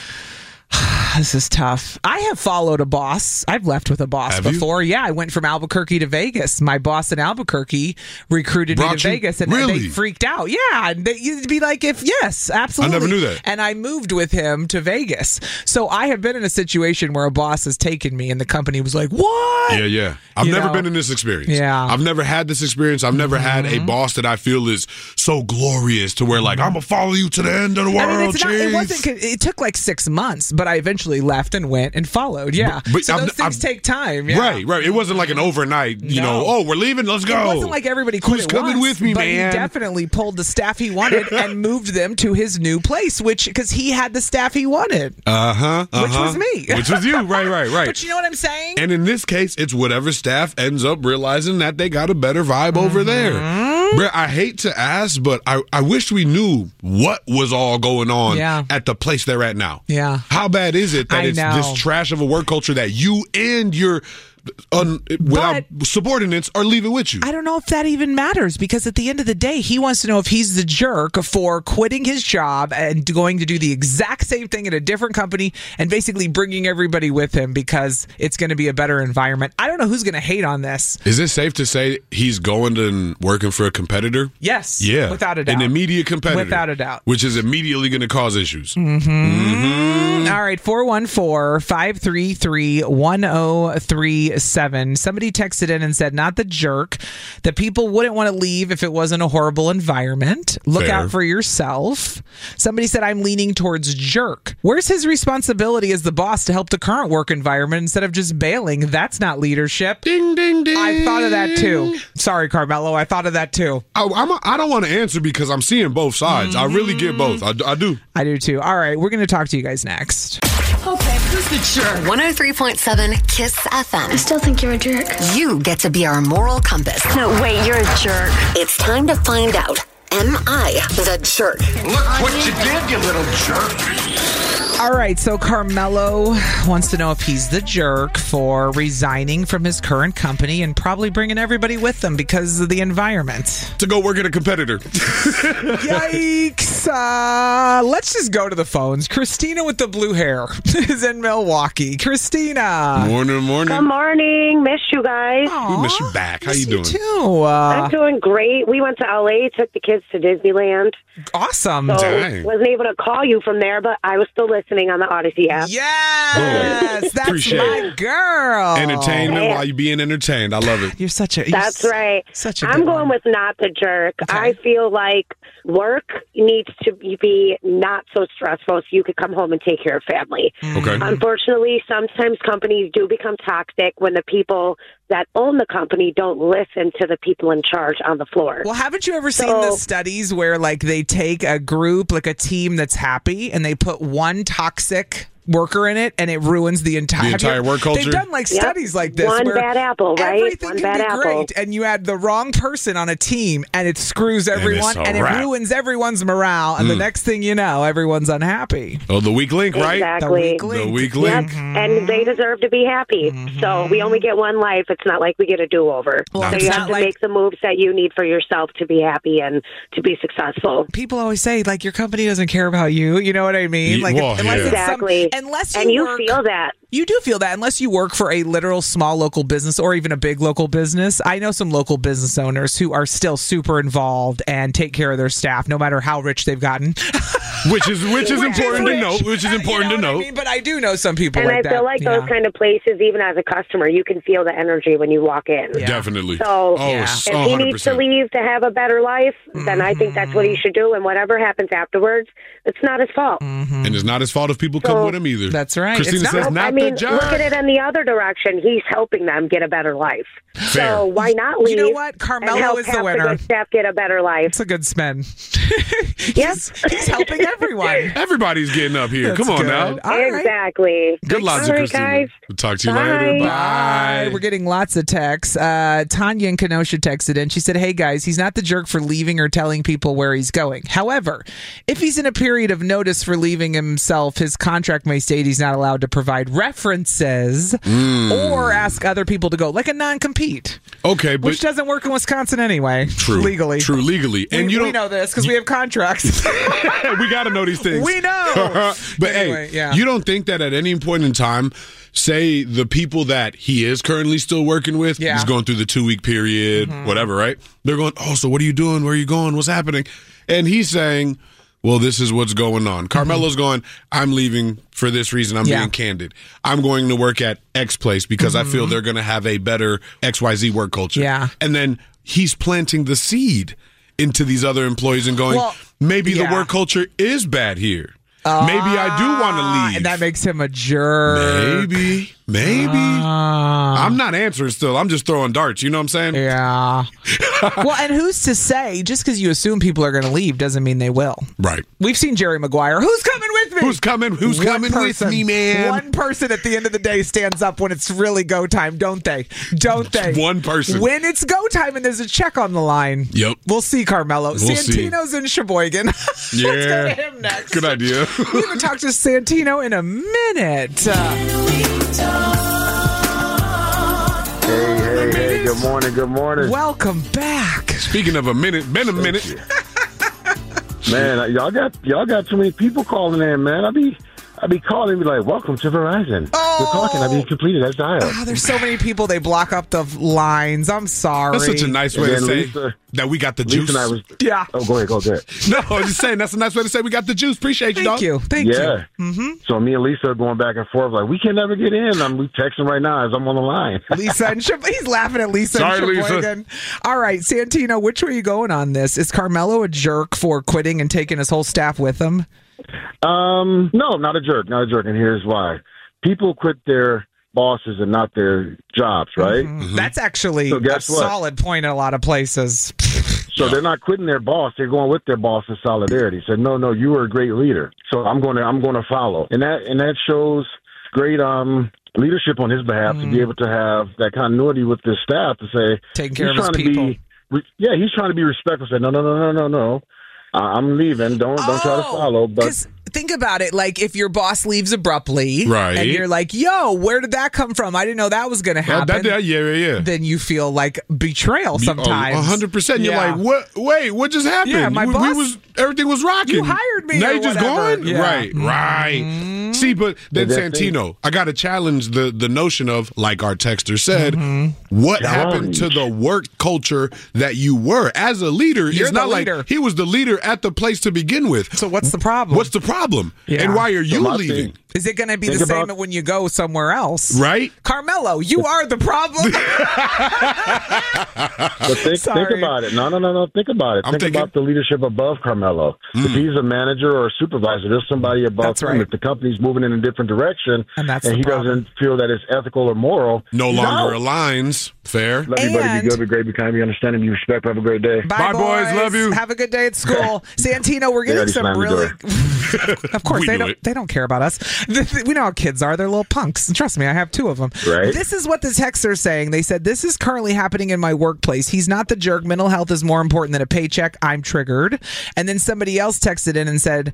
This is tough. I have followed a boss. I've left with a boss before. Yeah, I went from Albuquerque to Vegas. My boss in Albuquerque recruited me to Vegas, and they freaked out. Yeah, you'd be like, yes, absolutely. I never knew that. And I moved with him to Vegas. So I have been in a situation where a boss has taken me, and the company was like, what? Yeah. I've never been in this experience. Yeah. I've never had this experience. I've never had a boss that I feel is so glorious to where, like, I'm going to follow you to the end of the world, it took like 6 months, but I eventually left and went and followed. Yeah. But so those things take time. Yeah. Right. It wasn't like an overnight, we're leaving, let's go. It wasn't like everybody quit Who's coming with me, but man? He definitely pulled the staff he wanted and moved them to his new place, because he had the staff he wanted. Which was me. Which was you. Right. But you know what I'm saying? And in this case, it's whatever staff ends up realizing that they got a better vibe over there. Bro, I hate to ask, but I wish we knew what was all going on at the place they're at now. Yeah. How bad is it that it's this trash of a work culture that you and your without subordinates are leaving with you? I don't know if that even matters, because at the end of the day, he wants to know if he's the jerk for quitting his job and going to do the exact same thing at a different company and basically bringing everybody with him because it's going to be a better environment. I don't know who's going to hate on this. Is it safe to say he's going and working for a competitor? Yes. Yeah. Without a doubt. An immediate competitor. Without a doubt. Which is immediately going to cause issues. All right. 414-533-1037. Somebody texted in and said, not the jerk. The people wouldn't want to leave if it wasn't a horrible environment. Look out for yourself. Somebody said, I'm leaning towards jerk. Where's his responsibility as the boss to help the current work environment instead of just bailing? That's not leadership. Ding, ding, ding. I thought of that too. Sorry, Carmelo. I thought of that too. I don't want to answer because I'm seeing both sides. I really get both. I do. I do too. All right. We're going to talk to you guys next. Okay, who's the jerk? 103.7 KISS FM. I still think you're a jerk. You get to be our moral compass. No, wait, you're a jerk. It's time to find out. Am I the jerk? Look what you did, you little jerk. All right, so Carmelo wants to know if he's the jerk for resigning from his current company and probably bringing everybody with him because of the environment. To go work at a competitor. Yikes. Let's just go to the phones. Christina with the blue hair is in Milwaukee. Christina. Morning. Good morning. Missed you guys. We miss you back. How you doing? Too. I'm doing great. We went to LA, took the kids to Disneyland. Awesome. So wasn't able to call you from there, but I was still listening. listening on the Odyssey app. Yes, that's my girl. Entertainment while you being entertained. I love it. You're such a. That's right. Such a. I'm going with not the jerk. Okay. I feel like work needs to be not so stressful so you could come home and take care of family. Okay. Unfortunately, sometimes companies do become toxic when the people that own the company don't listen to the people in charge on the floor. Well, haven't you ever seen the studies where like they take a group, like a team that's happy, and they put one toxic worker in it, and it ruins the entire work culture? They've done like studies like this. One where bad apple, right? Everything One can bad be apple. great, and you add the wrong person on a team, and it screws everyone, and it ruins everyone's morale, and the next thing you know, everyone's unhappy. Oh, the weak link, right? Exactly. The weak link. Yep. And they deserve to be happy. So we only get one life. It's not like we get a do-over. Well, so you have to make the moves that you need for yourself to be happy and to be successful. People always say, like, your company doesn't care about you. You know what I mean? Like, exactly. Unless you feel that. You do feel that unless you work for a literal small local business or even a big local business. I know some local business owners who are still super involved and take care of their staff no matter how rich they've gotten. Which is important to note. Which is important to note. I mean, but I do know some people and like that. And I feel like those kind of places, even as a customer, you can feel the energy when you walk in. Yeah. Definitely. So if he needs to leave to have a better life, then I think that's what he should do. And whatever happens afterwards, it's not his fault. And it's not his fault if people come with him either. That's right. Christina says not the jerk. Look at it in the other direction. He's helping them get a better life. Fair. So why not leave? You know what? Carmelo is the winner. Help staff get a better life. It's a good spin. Yes. He's helping everyone. Everybody's getting up here. Come on now. Exactly. Good logic, Christina. Guys. We'll talk to you later. Bye. We're getting lots of texts. Tanya in Kenosha texted in. She said, hey, guys, he's not the jerk for leaving or telling people where he's going. However, if he's in a period of notice for leaving himself, his contract may state he's not allowed to provide references or ask other people to go, like a non-compete. Okay, but which doesn't work in Wisconsin anyway. Legally. True, legally. And we know this because we have contracts. We got to know these things. We know. But anyway, you don't think that at any point in time, say the people that he is currently still working with, he's going through the 2-week period, whatever, right? They're going, oh, so what are you doing? Where are you going? What's happening? And he's saying, well, this is what's going on. Carmelo's going, I'm leaving for this reason. I'm being candid. I'm going to work at X place because I feel they're going to have a better XYZ work culture. Yeah. And then he's planting the seed into these other employees and going, maybe the work culture is bad here. Maybe I do want to leave. And that makes him a jerk. Maybe. I'm not answering still. I'm just throwing darts. You know what I'm saying? Yeah. Well, and who's to say, just because you assume people are going to leave doesn't mean they will. Right. We've seen Jerry Maguire. Who's coming with me? Who's coming with me, man? One person at the end of the day stands up when it's really go time, don't they? Don't they? One person. When it's go time and there's a check on the line. Yep. We'll see, Carmelo. Santino's in Sheboygan. Yeah. Let's go to him next. Good idea. We haven't talked to Santino in a minute. Hey, good morning. Welcome back. Speaking of a minute, been a minute. Man, y'all got too many people calling in, man. I'd be calling and be like, welcome to Verizon. We're talking. I'd be completed as dial. Oh, there's so many people, they block up the lines. I'm sorry. That's such a nice way to say that we got the juice. And I was, yeah. Oh, go ahead. No, I was just saying, that's a nice way to say we got the juice. Appreciate you, dog. Thank you. Yeah. Mm-hmm. So me and Lisa are going back and forth like, we can never get in. We texting right now as I'm on the line. Lisa and he's laughing at Lisa Sorry, and Sheboygan. Lisa. All right, Santino, which way are you going on this? Is Carmelo a jerk for quitting and taking his whole staff with him? No, not a jerk. And here's why. People quit their bosses and not their jobs, right? Mm-hmm. That's actually a solid point in a lot of places. So they're not quitting their boss; they're going with their boss in solidarity. Said, "No, you were a great leader, so I'm going to follow." And that shows great leadership on his behalf to be able to have that continuity with his staff to say, taking care of his people. He's trying to be respectful. Say, no. I'm leaving. Don't try to follow. But think about it. Like if your boss leaves abruptly, right, and you're like, "Yo, where did that come from? I didn't know that was going to happen." Yeah. Then you feel like betrayal sometimes. 100%. You're like, "What? Wait, what just happened? Yeah, my boss. Everything was rocking. You hired me. Now you just gone? Yeah. Right. See, but then Santino, I got to challenge the notion of, like our texter said, what happened to the work culture that you were as a leader? It's not like he was the leader at the place to begin with. So what's the problem? What's the problem? Yeah. And why are you leaving? Is it going to be the same when you go somewhere else? Right? Carmelo, you are the problem. But think about it. No. Think about it. Think about the leadership above Carmelo. If he's a manager or a supervisor, there's somebody above him. If the company's moving in a different direction and he doesn't feel that it's ethical or moral, no longer aligns. Fair. Love you, buddy. Be good, be great, be kind, be understanding, be respectful. Have a great day. Bye, boys. Love you. Have a good day at school. Santino, we're getting some really... Of course, they don't care about us. We know how kids are. They're little punks. And trust me, I have 2 of them. Right. This is what the texters are saying. They said, this is currently happening in my workplace. He's not the jerk. Mental health is more important than a paycheck. I'm triggered. And then somebody else texted in and said,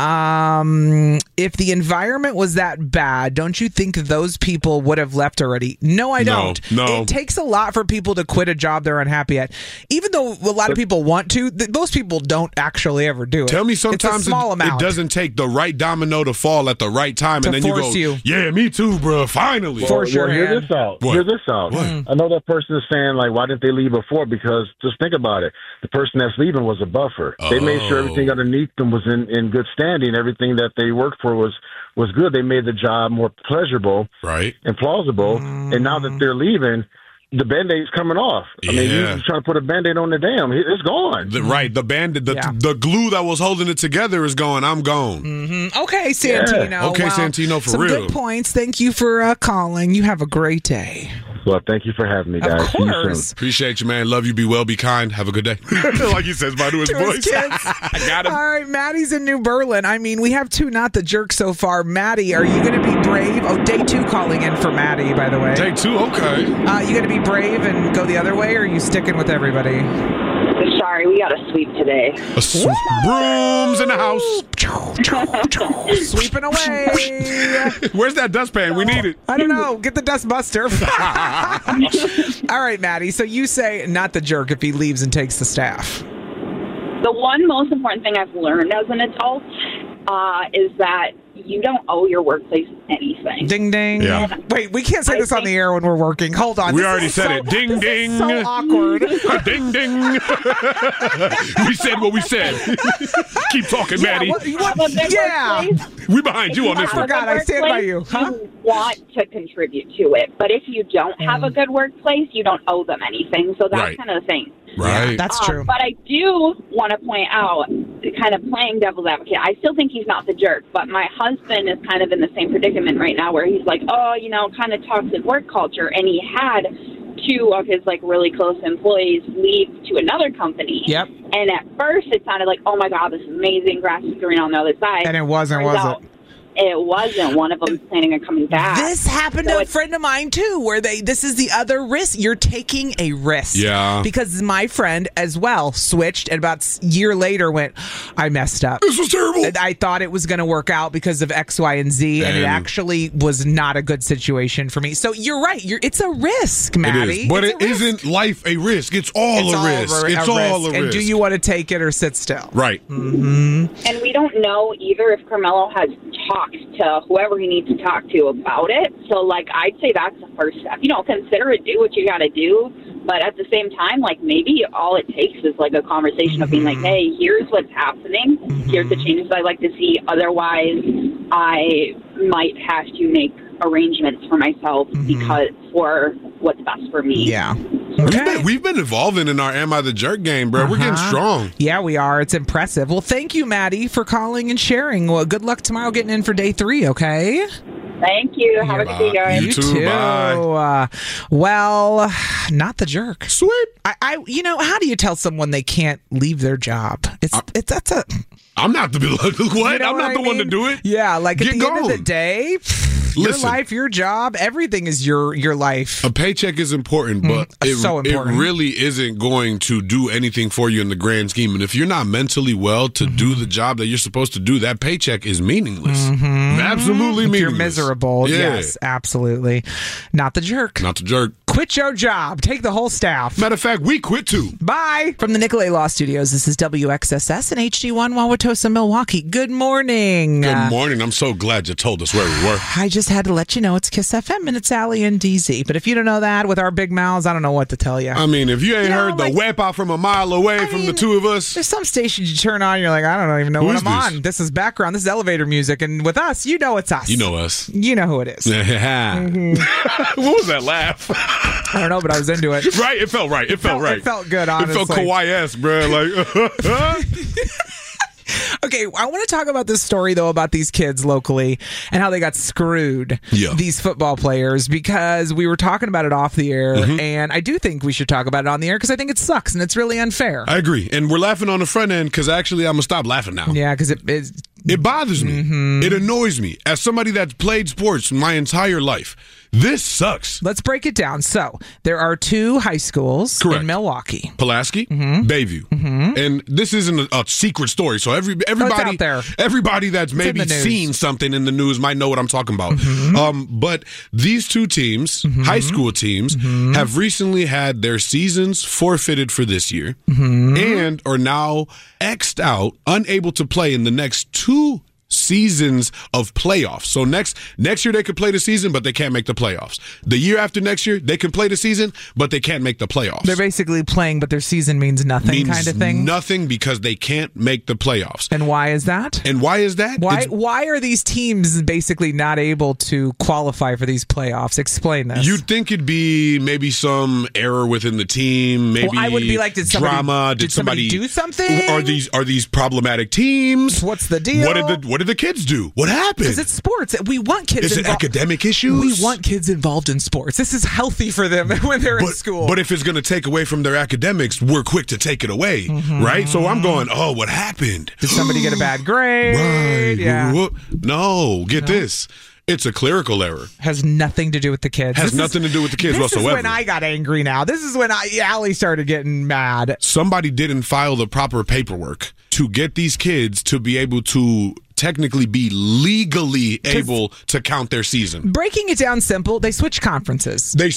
if the environment was that bad, don't you think those people would have left already? No, I don't. No. It takes a lot for people to quit a job they're unhappy at. Even though a lot of people want to, most people don't actually ever do it. Tell me sometimes it's a small amount. It doesn't take the right domino to fall at the right time, and then you go, yeah, me too, bro, finally. Hear this out. What? Hear this out. What? I know that person is saying, like, why didn't they leave before? Because just think about it. The person that's leaving was a buffer. They made sure everything underneath them was in good standing. Everything that they worked for was good. They made the job more pleasurable and plausible. And now that they're leaving, the Band-Aid's coming off. I mean, you're trying to put a Band-Aid on the dam. It's gone. The Band-Aid, the glue that was holding it together is gone. I'm gone. Okay, Santino. Yeah. Okay, Santino, for some real. Some good points. Thank you for calling. You have a great day. Well, thank you for having me, guys. Of course. See you Appreciate you, man. Love you. Be well. Be kind. Have a good day. Like he says by to his voice. I got him. All right, Maddie's in New Berlin. I mean, we have 2 not the jerk so far. Maddie, are you going to be brave? Oh, day 2 calling in for Maddie, by the way. Day 2, okay. You going to be brave and go the other way, or are you sticking with everybody? Sorry, we got a sweep today. Brooms in the house. Sweeping away. Where's that dustpan? We need it. I don't know. Get the dust buster. All right, Maddie. So you say not the jerk if he leaves and takes the staff. The one most important thing I've learned as an adult is that you don't owe your workplace anything. Ding, ding. Yeah. Wait, we can't say this on the air when we're working. Hold on. We already said it. Ding, ding. Is so awkward. Ding, ding. We said what we said. Keep talking, Maddie. We behind you on this one. I forgot. I stand by you. You want to contribute to it. But if you don't have a good workplace, you don't owe them anything. So that's kind of the thing. Right. Yeah, that's true. But I do want to point out, kind of playing devil's advocate, I still think he's not the jerk, but my husband is kind of in the same predicament right now where he's like, kind of toxic work culture. And he had 2 of his, really close employees leave to another company. Yep. And at first it sounded like, oh, my God, this is amazing. Grass is green on the other side. And it wasn't, was it? It wasn't. One of them planning on coming back. This happened to a friend of mine, too, where this is the other risk. You're taking a risk. Yeah. Because my friend, as well, switched and about a year later went, I messed up. This was terrible. I thought it was going to work out because of X, Y, and Z, and it actually was not a good situation for me. So you're right. It's a risk, Maddie. It is. But it isn't life a risk. It's all a risk. It's all a risk. And do you want to take it or sit still? Right. Mm-hmm. And we don't know either if Carmelo has talked to whoever he needs to talk to about it. So, I'd say that's the first step. Consider it, do what you got to do. But at the same time, maybe all it takes is, a conversation of being like, hey, here's what's happening. Here's the changes I'd like to see. Otherwise, I might have to make arrangements for myself for what's best for me. Yeah. Okay. We've been evolving in our Am I the Jerk game, bro. We're getting strong. Yeah, we are. It's impressive. Well, thank you, Maddie, for calling and sharing. Well, good luck tomorrow getting in for day 3, okay? Thank you. Have a good day, guys. You too. Bye. Well, not the jerk. Sweet. How do you tell someone they can't leave their job? I'm not the what? I'm not the one to do it. Yeah, at the end of the day, your life, your job, everything is your life. A paycheck is important, but it really isn't going to do anything for you in the grand scheme. And if you're not mentally well to do the job that you're supposed to do, that paycheck is meaningless. Absolutely meaningless. You're miserable. Yeah. Yes, absolutely. Not the jerk. Not the jerk. Quit your job. Take the whole staff. Matter of fact, we quit too. Bye. From the Nicolay Law Studios, this is WXSS and HD1 Wauwatosa, Milwaukee. Good morning. Good morning. I'm so glad you told us where we were. I just had to let you know it's Kiss FM and it's Allie and DZ. But if you don't know that with our big mouths, I don't know what to tell you. I mean, if you ain't heard the whip out from a mile away from the two of us. There's some stations you turn on, you're like, I don't even know what I'm on. This is background. This is elevator music. And with us, you know it's us. You know us. You know who it is. What was that laugh? I don't know, but I was into it. Right? It felt right. It felt right. It felt good, honestly. It felt Kawhi-esque, bro. Like, Okay, I want to talk about this story, though, about these kids locally and how they got screwed, these football players, because we were talking about it off the air, and I do think we should talk about it on the air because I think it sucks and it's really unfair. I agree. And we're laughing on the front end because actually I'm going to stop laughing now. Yeah, because it bothers me. It annoys me. As somebody that's played sports my entire life, this sucks. Let's break it down. So, there are two high schools in Milwaukee. Pulaski, Bayview. And this isn't a secret story, so everybody that's maybe seen something in the news might know what I'm talking about. But these two teams, high school teams, have recently had their seasons forfeited for this year and are now X'd out, unable to play in the next 2 seasons of playoffs. So next year they could play the season, but they can't make the playoffs. The year after next year, they can play the season, but they can't make the playoffs. They're basically playing, but their season means nothing kind of thing? Nothing because they can't make the playoffs. And why is that? Why are these teams basically not able to qualify for these playoffs? Explain this. You'd think it'd be maybe some error within the team, maybe I would be like, did somebody do something? Are these problematic teams? What's the deal? What did the kids do? What happened? Because it's sports. We want kids involved. Is it academic issues? We want kids involved in sports. This is healthy for them when they're in school. But if it's going to take away from their academics, we're quick to take it away, right? So I'm going, what happened? Did somebody get a bad grade? Right. Yeah. No, this. It's a clerical error. Has nothing to do with the kids. Has nothing to do with the kids whatsoever. This is when I got angry now. This is when Allie started getting mad. Somebody didn't file the proper paperwork to get these kids to be able to technically be legally able to count their season. Breaking it down simple, they switch conferences. And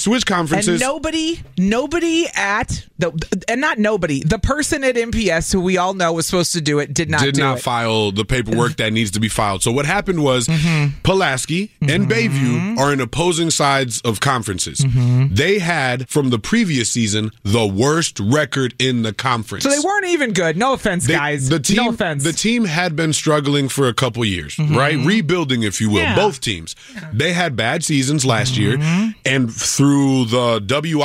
the person at MPS who we all know was supposed to do it did not file the paperwork that needs to be filed. So what happened was Pulaski and Bayview are in opposing sides of conferences. They had, from the previous season, the worst record in the conference. So they weren't even good. No offense, guys. No offense. The team had been struggling for a couple years, right? Rebuilding, if you will. Yeah. Both teams. They had bad seasons last year, and through the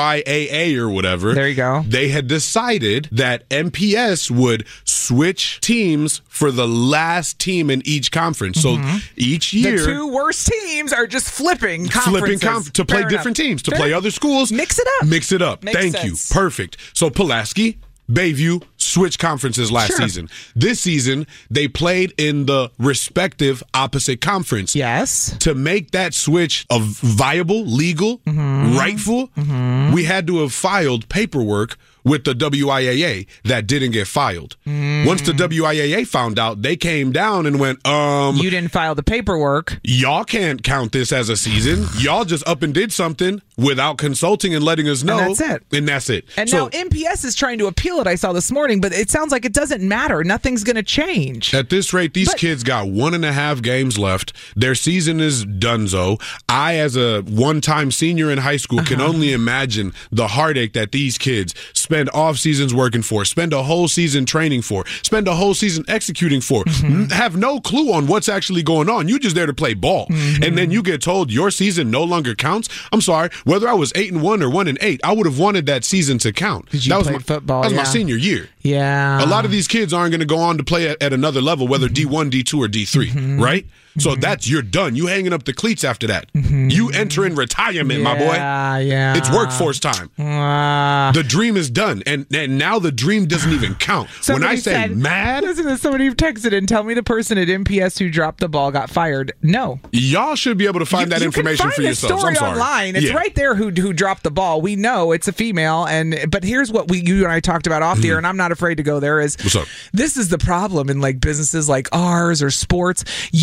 WIAA or whatever, there you go, they had decided that MPS would switch teams for the last team in each conference. So each year, the two worst teams are just flipping conferences. To play different teams, to play other schools. Mix it up. Thank you. Perfect. So Pulaski, Bayview switched conferences last season. This season, they played in the respective opposite conference. Yes. To make that switch of viable, legal, rightful, we had to have filed paperwork with the WIAA that didn't get filed. Once the WIAA found out, they came down and went, you didn't file the paperwork. Y'all can't count this as a season. Y'all just up and did something without consulting and letting us know. And that's it. And so, now MPS is trying to appeal it, I saw this morning, but it sounds like it doesn't matter. Nothing's going to change. At this rate, these kids got 1.5 games left. Their season is donezo. I, as a one-time senior in high school, can only imagine the heartache that these kids spend off seasons working for, spend a whole season training for, spend a whole season executing for, have no clue on what's actually going on. You're just there to play ball. And then you get told your season no longer counts. I'm sorry, whether I was 8-1 or 1-8, I would have wanted that season to count. That was football. That was my senior year. Yeah. A lot of these kids aren't going to go on to play at another level, whether D1, D2, or D3, right? So you're done. You hanging up the cleats after that. You enter in retirement, my boy. Yeah. It's workforce time. The dream is done. And now the dream doesn't even count. When I say mad. Listen to somebody who texted and tell me the person at MPS who dropped the ball got fired. No. Y'all should be able to find that information for yourselves. I'm sorry. Online. It's right there who dropped the ball. We know it's a female. But here's what you and I talked about off the air, and I'm not afraid to go there, is what's up? This is the problem in like businesses like ours or sports. You sometimes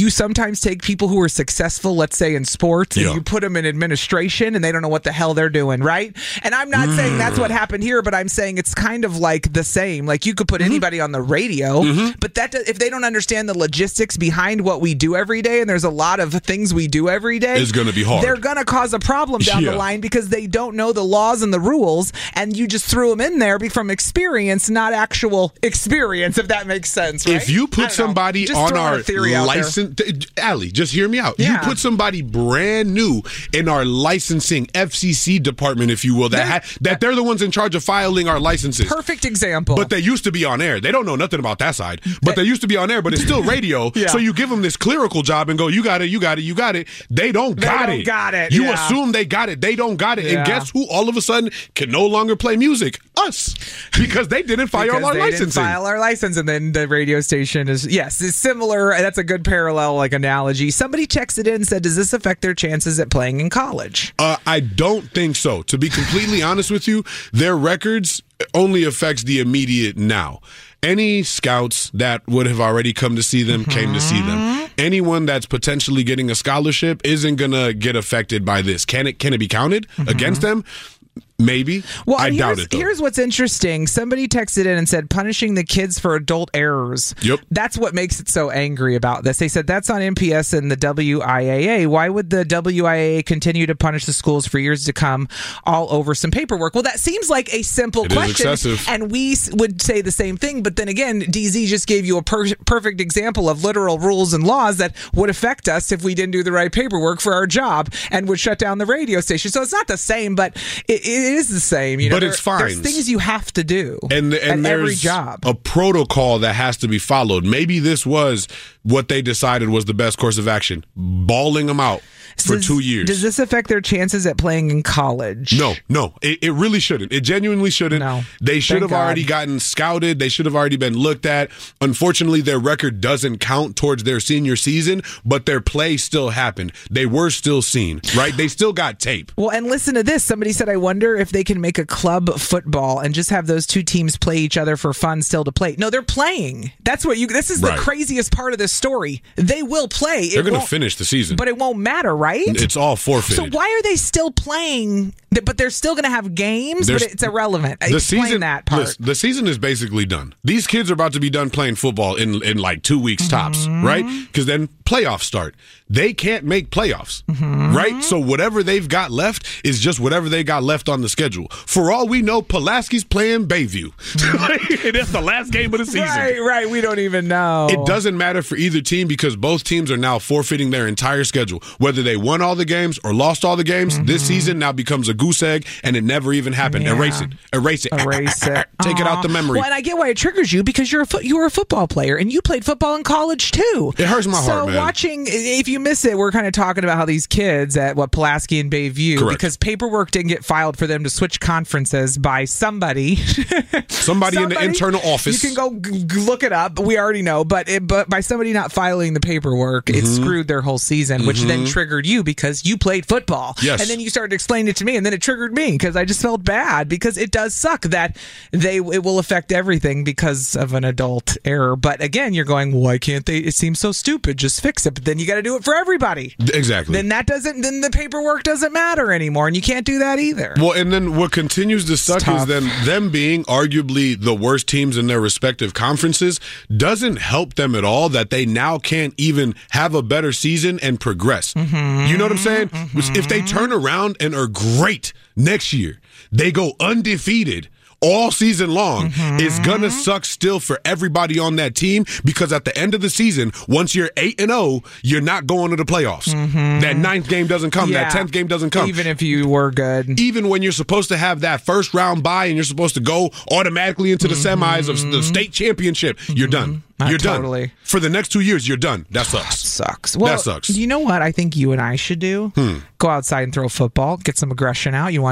sometimes take people who are successful, let's say in sports, and you put them in administration and they don't know what the hell they're doing, right? And I'm not saying that's what happened here, but I'm saying it's kind of like the same. Like you could put anybody on the radio, but that if they don't understand the logistics behind what we do every day, and there's a lot of things we do every day, it's going to be hard. They're going to cause a problem down the line because they don't know the laws and the rules, and you just threw them in there from experience, not actual experience, if that makes sense, right? If you put somebody on our license, Allie, just hear me out. You put somebody brand new in our licensing FCC department, if you will, that they're the ones in charge of filing our licenses. Perfect example. But they used to be on air. They don't know nothing about that side, but they used to be on air, but it's still radio. So you give them this clerical job and go, you got it, you got it, you got it. They don't got it. You assume they got it. They don't got it. And guess who all of a sudden can no longer play music? Us. Because they didn't file our licensing. Didn't file our license, and then the radio station is, it's similar. That's a good parallel, like analogy. Somebody texted in and said, does this affect their chances at playing in college? I don't think so. To be completely honest with you, their records only affects the immediate now. Any scouts that would have already come to see them came to see them. Anyone that's potentially getting a scholarship isn't going to get affected by this. Can it be counted against them? Maybe. Well, I doubt it, though. Here's what's interesting. Somebody texted in and said, punishing the kids for adult errors. Yep. That's what makes it so angry about this. They said that's on MPS and the WIAA. Why would the WIAA continue to punish the schools for years to come all over some paperwork? Well, that seems like a simple question. Is excessive. And we would say the same thing. But then again, DZ just gave you a perfect example of literal rules and laws that would affect us if we didn't do the right paperwork for our job and would shut down the radio station. So it's not the same, but it is the same. You know, but it's fines. There's things you have to do and at there's every job. A protocol that has to be followed. Maybe this was what they decided was the best course of action. Balling them out for 2 years. Does this affect their chances at playing in college? No. It really shouldn't. It genuinely shouldn't. No. They should have already gotten scouted. They should have already been looked at. Unfortunately, their record doesn't count towards their senior season, but their play still happened. They were still seen, right? They still got tape. Well, and listen to this. Somebody said, I wonder if they can make a club football and just have those two teams play each other for fun still to play. No, they're playing. That's what this is the craziest part of this story. They will play. They're going to finish the season. But it won't matter, right? It's all forfeited. So why are they still playing? But they're still going to have games, but it's irrelevant. Explain that part. The season is basically done. These kids are about to be done playing football in like 2 weeks tops, right? Because then playoffs start. They can't make playoffs, right? So whatever they've got left is just whatever they got left on the schedule. For all we know, Pulaski's playing Bayview. That's the last game of the season. Right. We don't even know. It doesn't matter for either team because both teams are now forfeiting their entire schedule. Whether they won all the games or lost all the games, this season now becomes a goose egg, and it never even happened. Yeah. Erase it. Take it out the memory. Well, and I get why it triggers you because you were a football player, and you played football in college, too. It hurts my heart, man. So watching, if you miss it, we're kind of talking about how these kids at Pulaski and Bayview, because paperwork didn't get filed for them to switch conferences by somebody. Somebody in the internal office. You can go look it up. We already know, but by somebody not filing the paperwork, it screwed their whole season, which then triggered you because you played football. Yes. And then you started explaining it to me, and then it triggered me because I just felt bad because it does suck that it will affect everything because of an adult error. But again, you're going, why can't they? It seems so stupid. Just fix it. But then you got to do it for everybody. Exactly. Then the paperwork doesn't matter anymore, and you can't do that either. Well, and then what continues to suck is then them being arguably the worst teams in their respective conferences doesn't help them at all that they now can't even have a better season and progress. You know what I'm saying? If they turn around and are great next year, they go undefeated all season long, it's gonna suck still for everybody on that team because at the end of the season, once you're 8-0, you're not going to the playoffs. That 9th game doesn't come. That 10th game doesn't come. Even if you were good. Even when you're supposed to have that first round bye and you're supposed to go automatically into the semis of the state championship, you're done. You're done. For the next 2 years, you're done. That sucks. Sucks. Well, that sucks. You know what I think you and I should do? Go outside and throw a football. Get some aggression out. You want to?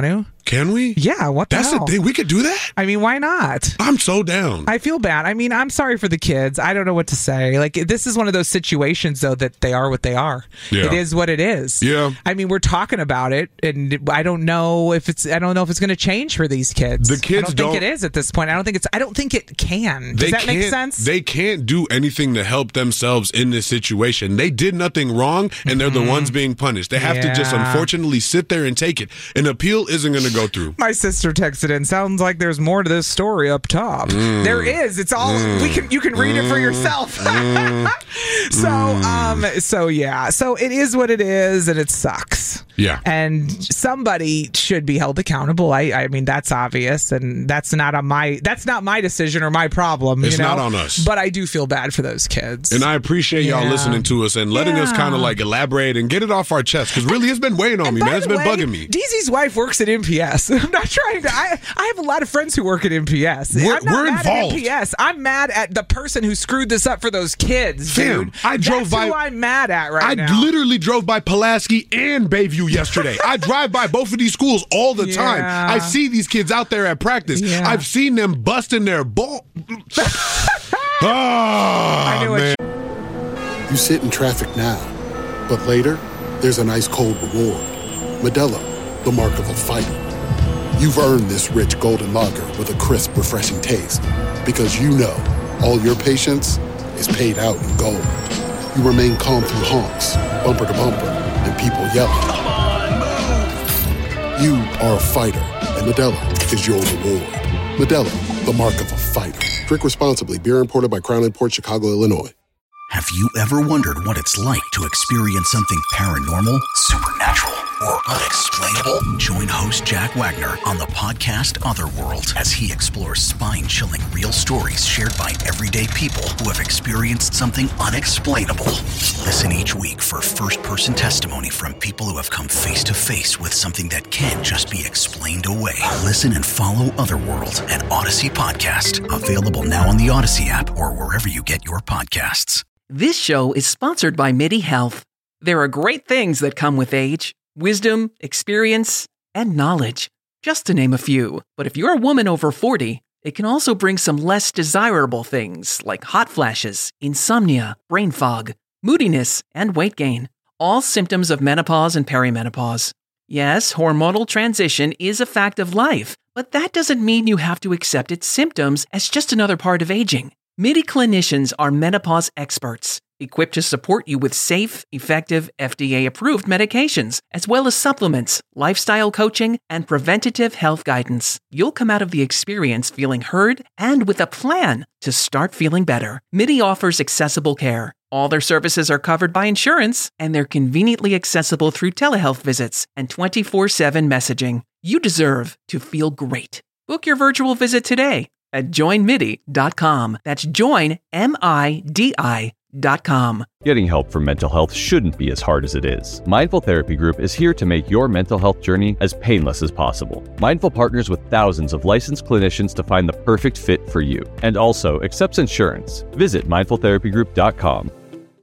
Can we? Yeah, what the hell? That's the thing. We could do that? I mean, why not? I'm so down. I feel bad. I mean, I'm sorry for the kids. I don't know what to say. Like, this is one of those situations, though, that they are what they are. Yeah. It is what it is. Yeah. I mean, we're talking about it, and I don't know if it's going to change for these kids. The kids I don't think it is at this point. I don't think it can. Does that make sense? They can't do anything to help themselves in this situation. They did nothing wrong, and they're the ones being punished. They have to just, unfortunately, sit there and take it. An appeal isn't going to go through. My sister texted in, sounds like there's more to this story up top. There is. It's all you can read it for yourself. So it is what it is, and it sucks. Yeah. And somebody should be held accountable. I mean, that's obvious, and that's not my decision or my problem. It's not on us. But I do feel bad for those kids. And I appreciate y'all listening to us and letting us kind of like elaborate and get it off our chest, because really it's been weighing on me, man. It's been bugging me. DZ's wife works at MPS. I'm not trying to. I have a lot of friends who work at MPS. We're involved. At MPS. I'm mad at the person who screwed this up for those kids, dude. That's who I'm mad at right now. I literally drove by Pulaski and Bayview yesterday. I drive by both of these schools all the time. I see these kids out there at practice. Yeah. I've seen them busting their ball. Man. You sit in traffic now, but later, there's an ice-cold reward. Modelo, the mark of a fighter. You've earned this rich golden lager with a crisp, refreshing taste. Because you know, all your patience is paid out in gold. You remain calm through honks, bumper to bumper, and people yelling. Come on, move! You are a fighter, and Modelo is your reward. Modelo, the mark of a fighter. Drink responsibly. Beer imported by Crown Imports, Chicago, Illinois. Have you ever wondered what it's like to experience something paranormal, supernatural, or unexplainable? Join host Jack Wagner on the podcast Otherworld as he explores spine-chilling real stories shared by everyday people who have experienced something unexplainable. Listen each week for first-person testimony from people who have come face-to-face with something that can't just be explained away. Listen and follow Otherworld, an Odyssey podcast. Available now on the Odyssey app or wherever you get your podcasts. This show is sponsored by MIDI Health. There are great things that come with age. Wisdom, experience, and knowledge, just to name a few. But if you're a woman over 40, it can also bring some less desirable things like hot flashes, insomnia, brain fog, moodiness, and weight gain. All symptoms of menopause and perimenopause. Yes, hormonal transition is a fact of life, but that doesn't mean you have to accept its symptoms as just another part of aging. MIDI clinicians are menopause experts, equipped to support you with safe, effective, FDA-approved medications, as well as supplements, lifestyle coaching, and preventative health guidance. You'll come out of the experience feeling heard and with a plan to start feeling better. MIDI offers accessible care. All their services are covered by insurance, and they're conveniently accessible through telehealth visits and 24/7 messaging. You deserve to feel great. Book your virtual visit today at joinmidi.com. That's joinmidi.com. Getting help for mental health shouldn't be as hard as it is. Mindful Therapy Group is here to make your mental health journey as painless as possible. Mindful partners with thousands of licensed clinicians to find the perfect fit for you, and also accepts insurance. Visit mindfultherapygroup.com.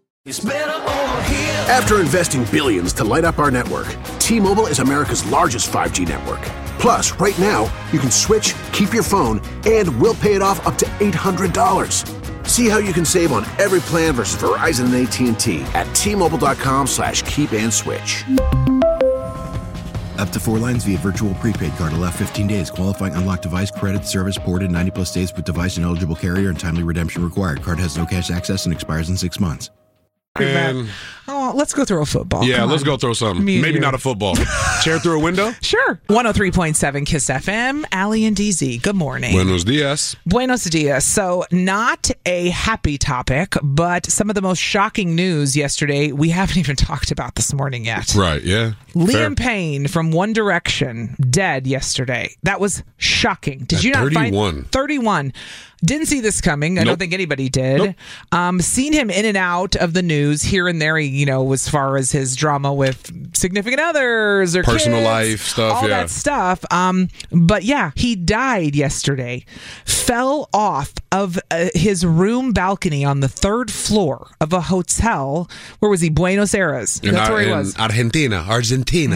After investing billions to light up our network, T-Mobile is America's largest 5G network. Plus, right now, you can switch, keep your phone, and we'll pay it off up to $800. See how you can save on every plan versus Verizon and AT&T at T-Mobile.com/keep-and-switch. Up to 4 lines via virtual prepaid card. Allow 15 days. Qualifying unlocked device credit service ported 90-plus days with device and eligible carrier and timely redemption required. Card has no cash access and expires in 6 months. And let's go throw a football. Yeah, let's go throw something. Maybe not a football. Chair through a window? Sure. 103.7 KISS FM. Allie and DZ. Good morning. Buenos dias. Buenos dias. So, not a happy topic, but some of the most shocking news yesterday we haven't even talked about this morning yet. Right, yeah. Liam Payne from One Direction, dead yesterday. That was shocking. Did you not 31. 31. Didn't see this coming. I don't think anybody did. Seen him in and out of the news here and there, as far as his drama with significant others or personal kids, life stuff, all that stuff. But yeah, he died yesterday. Fell off of his room balcony on the 3rd floor of a hotel. Where was he? Buenos Aires. That's where he was. Argentina. Mm-hmm.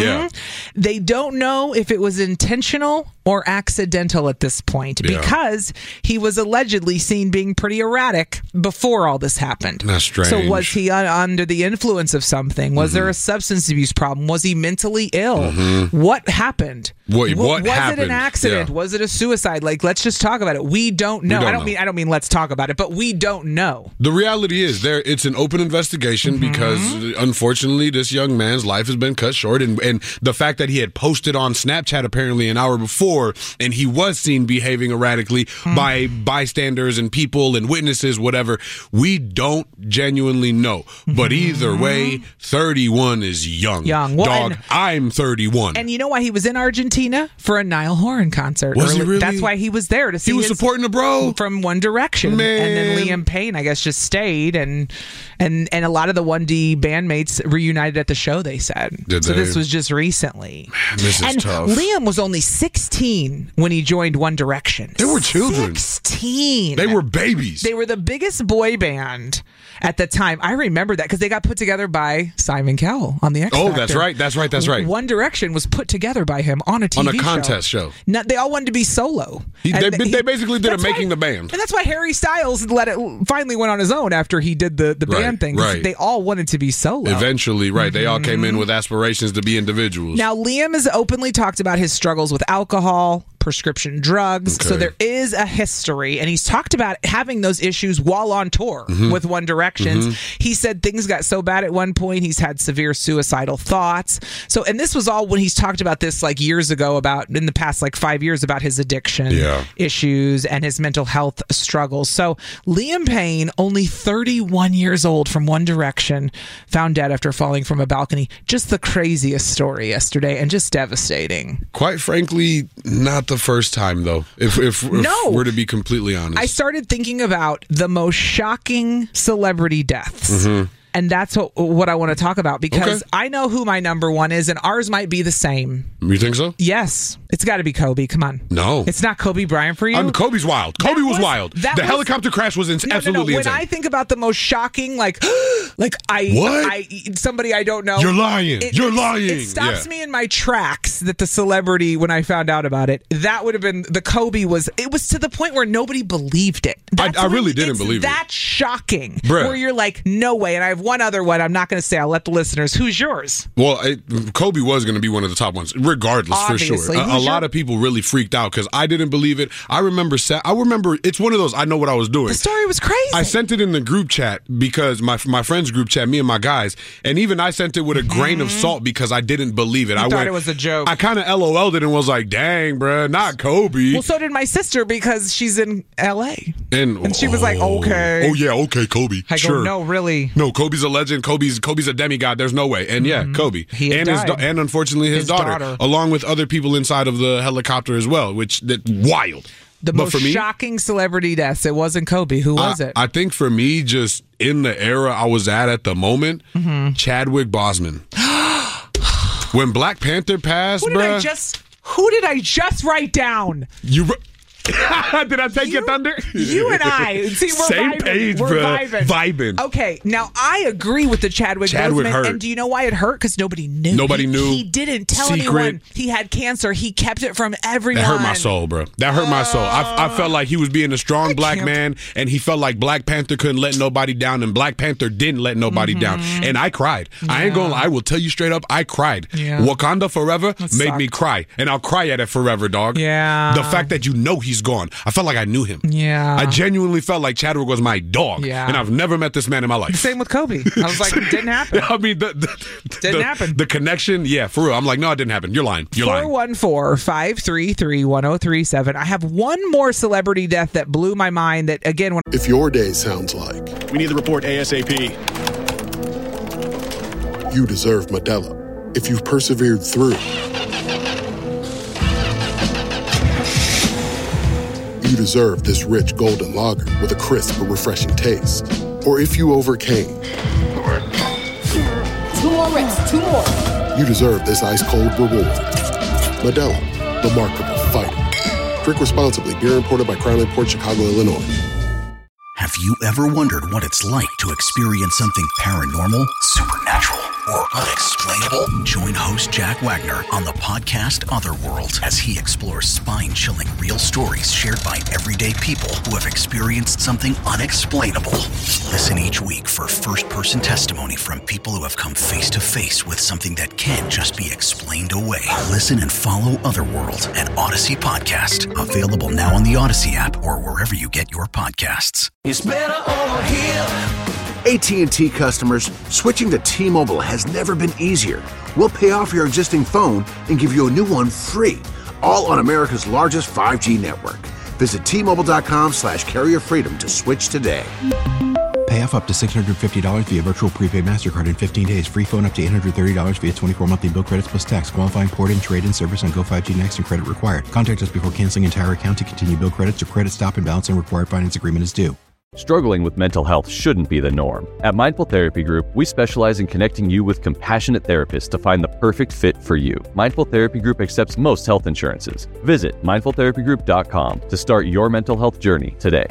Yeah. They don't know if it was intentional or accidental at this point because he was allegedly seen being pretty erratic before all this happened. That's strange. So was he under the influence of something? Was there a substance abuse problem? Was he mentally ill? What happened? What was happened? it an accident? Yeah. Was it a suicide? Like, let's just talk about it. We don't know. I don't mean let's talk about it, but we don't know. The reality is it's an open investigation because unfortunately this young man's life has been cut short, and the fact that he had posted on Snapchat apparently an hour before, and he was seen behaving erratically by bystanders and people and witnesses, whatever, we don't genuinely know. But either way, 31 is young. Well, dog, I'm 31. And you know why he was in Argentina? For a Niall Horan concert. Was he really? That's why he was there, to see. He was supporting the bro from One Direction. Man. And then Liam Payne, I guess, just stayed, and a lot of the 1D bandmates reunited at the show, they said. This was just recently. Man, this is tough. Liam was only 16 when he joined One Direction. They were children. 16. They were babies. They were the biggest boy band at the time. I remember that because they got put together by Simon Cowell on the X Factor. Oh, that's right. One Direction was put together by him on a TV show. On a contest show. No, they all wanted to be solo. They basically did a Making the Band. And that's why Harry Styles finally went on his own after he did the band thing. Right. They all wanted to be solo. Eventually, right. They all came in with aspirations to be individuals. Now, Liam has openly talked about his struggles with alcohol, prescription drugs. Okay. So there is a history, and he's talked about having those issues while on tour with One Direction. He said things got so bad at one point, he's had severe suicidal thoughts. So, and this was all when he's talked about this like years ago, about in the past like 5 years, about his addiction issues and his mental health struggles. So Liam Payne, only 31 years old, from One Direction, found dead after falling from a balcony. Just the craziest story yesterday, and just devastating. Quite frankly, not the first time, though, if we're to be completely honest. I started thinking about the most shocking celebrity deaths. And that's what I want to talk about, because I know who my number one is, and ours might be the same. You think so? Yes. It's got to be Kobe. Come on. No. It's not Kobe Bryant for you? Kobe's wild. Kobe was wild. The helicopter crash was absolutely insane. When I think about the most shocking, somebody I don't know. You're lying. You're lying. It stops me in my tracks that the celebrity, when I found out about it, that would have been, the Kobe was, it was to the point where nobody believed it. I really didn't believe it. That's shocking. Bruh. Where you're like, no way. And I have one other one I'm not going to say. I'll let the listeners. Who's yours? Well, Kobe was going to be one of the top ones, regardless, obviously, for sure. A lot of people really freaked out because I didn't believe it. I remember it's one of those, I know what I was doing. The story was crazy. I sent it in the group chat, because my friend's group chat, me and my guys, and even I sent it with a grain of salt because I didn't believe it. I thought it was a joke. I kind of LOL'd it and was like, dang, bruh, not Kobe. Well, so did my sister, because she's in L.A. And she was like, okay. Oh, yeah, okay, Kobe. I go, no, really? No, Kobe's a legend. Kobe's a demigod. There's no way. And yeah, Kobe. And unfortunately his daughter, along with other people inside of the helicopter as well, which wild. The most shocking celebrity deaths. It wasn't Kobe. Who was it? I think for me, just in the era I was at the moment, Chadwick Boseman. When Black Panther passed, Who did I just write down? Did I take your thunder? You and I. See, we're same vibing. page, we're bro. Vibing. Okay, now I agree with the Chadwick Boseman. Hurt. And do you know why it hurt? Because nobody knew. Nobody knew. He didn't tell anyone he had cancer. He kept it from everyone. That hurt my soul, bro. That hurt my soul. I felt like he was being a strong black man, and he felt like Black Panther couldn't let nobody down, and Black Panther didn't let nobody down. And I cried. Yeah. I ain't gonna lie. I will tell you straight up, I cried. Yeah. Wakanda Forever made me cry, and I'll cry at it forever, dog. Yeah. The fact that he's gone. I felt like I knew him. Yeah. I genuinely felt like Chadwick was my dog. Yeah. And I've never met this man in my life. Same with Kobe. I was like, it didn't happen. I mean, didn't happen. The connection, yeah, for real. I'm like, no, it didn't happen. You're lying. You're lying. 414-533-1037. I have one more celebrity death that blew my mind that, again, if your day sounds like we need the report ASAP. You deserve Modelo. If you've persevered through, you deserve this rich golden lager with a crisp but refreshing taste. Or if you overcame. 2 more reps, 2 more. You deserve this ice cold reward. Modelo, the mark of a fighter. Drink responsibly. Beer imported by Crown Port Chicago, Illinois. Have you ever wondered what it's like to experience something paranormal, supernatural, or unexplainable? Join host Jack Wagner on the podcast Otherworld as he explores spine-chilling real stories shared by everyday people who have experienced something unexplainable. Listen each week for first-person testimony from people who have come face-to-face with something that can't just be explained away. Listen and follow Otherworld, an Odyssey podcast. Available now on the Odyssey app or wherever you get your podcasts. It's better over here. AT&T customers, switching to T-Mobile has never been easier. We'll pay off your existing phone and give you a new one free, all on America's largest 5G network. Visit T-Mobile.com/carrier freedom to switch today. Pay off up to $650 via virtual prepaid MasterCard in 15 days. Free phone up to $830 via 24 monthly bill credits plus tax. Qualifying port-in, trade-in service on Go5G Next and credit required. Contact us before canceling entire account to continue bill credits or credit stop and balance and required finance agreement is due. Struggling with mental health shouldn't be the norm. At Mindful Therapy Group, we specialize in connecting you with compassionate therapists to find the perfect fit for you. Mindful Therapy Group accepts most health insurances. Visit mindfultherapygroup.com to start your mental health journey today.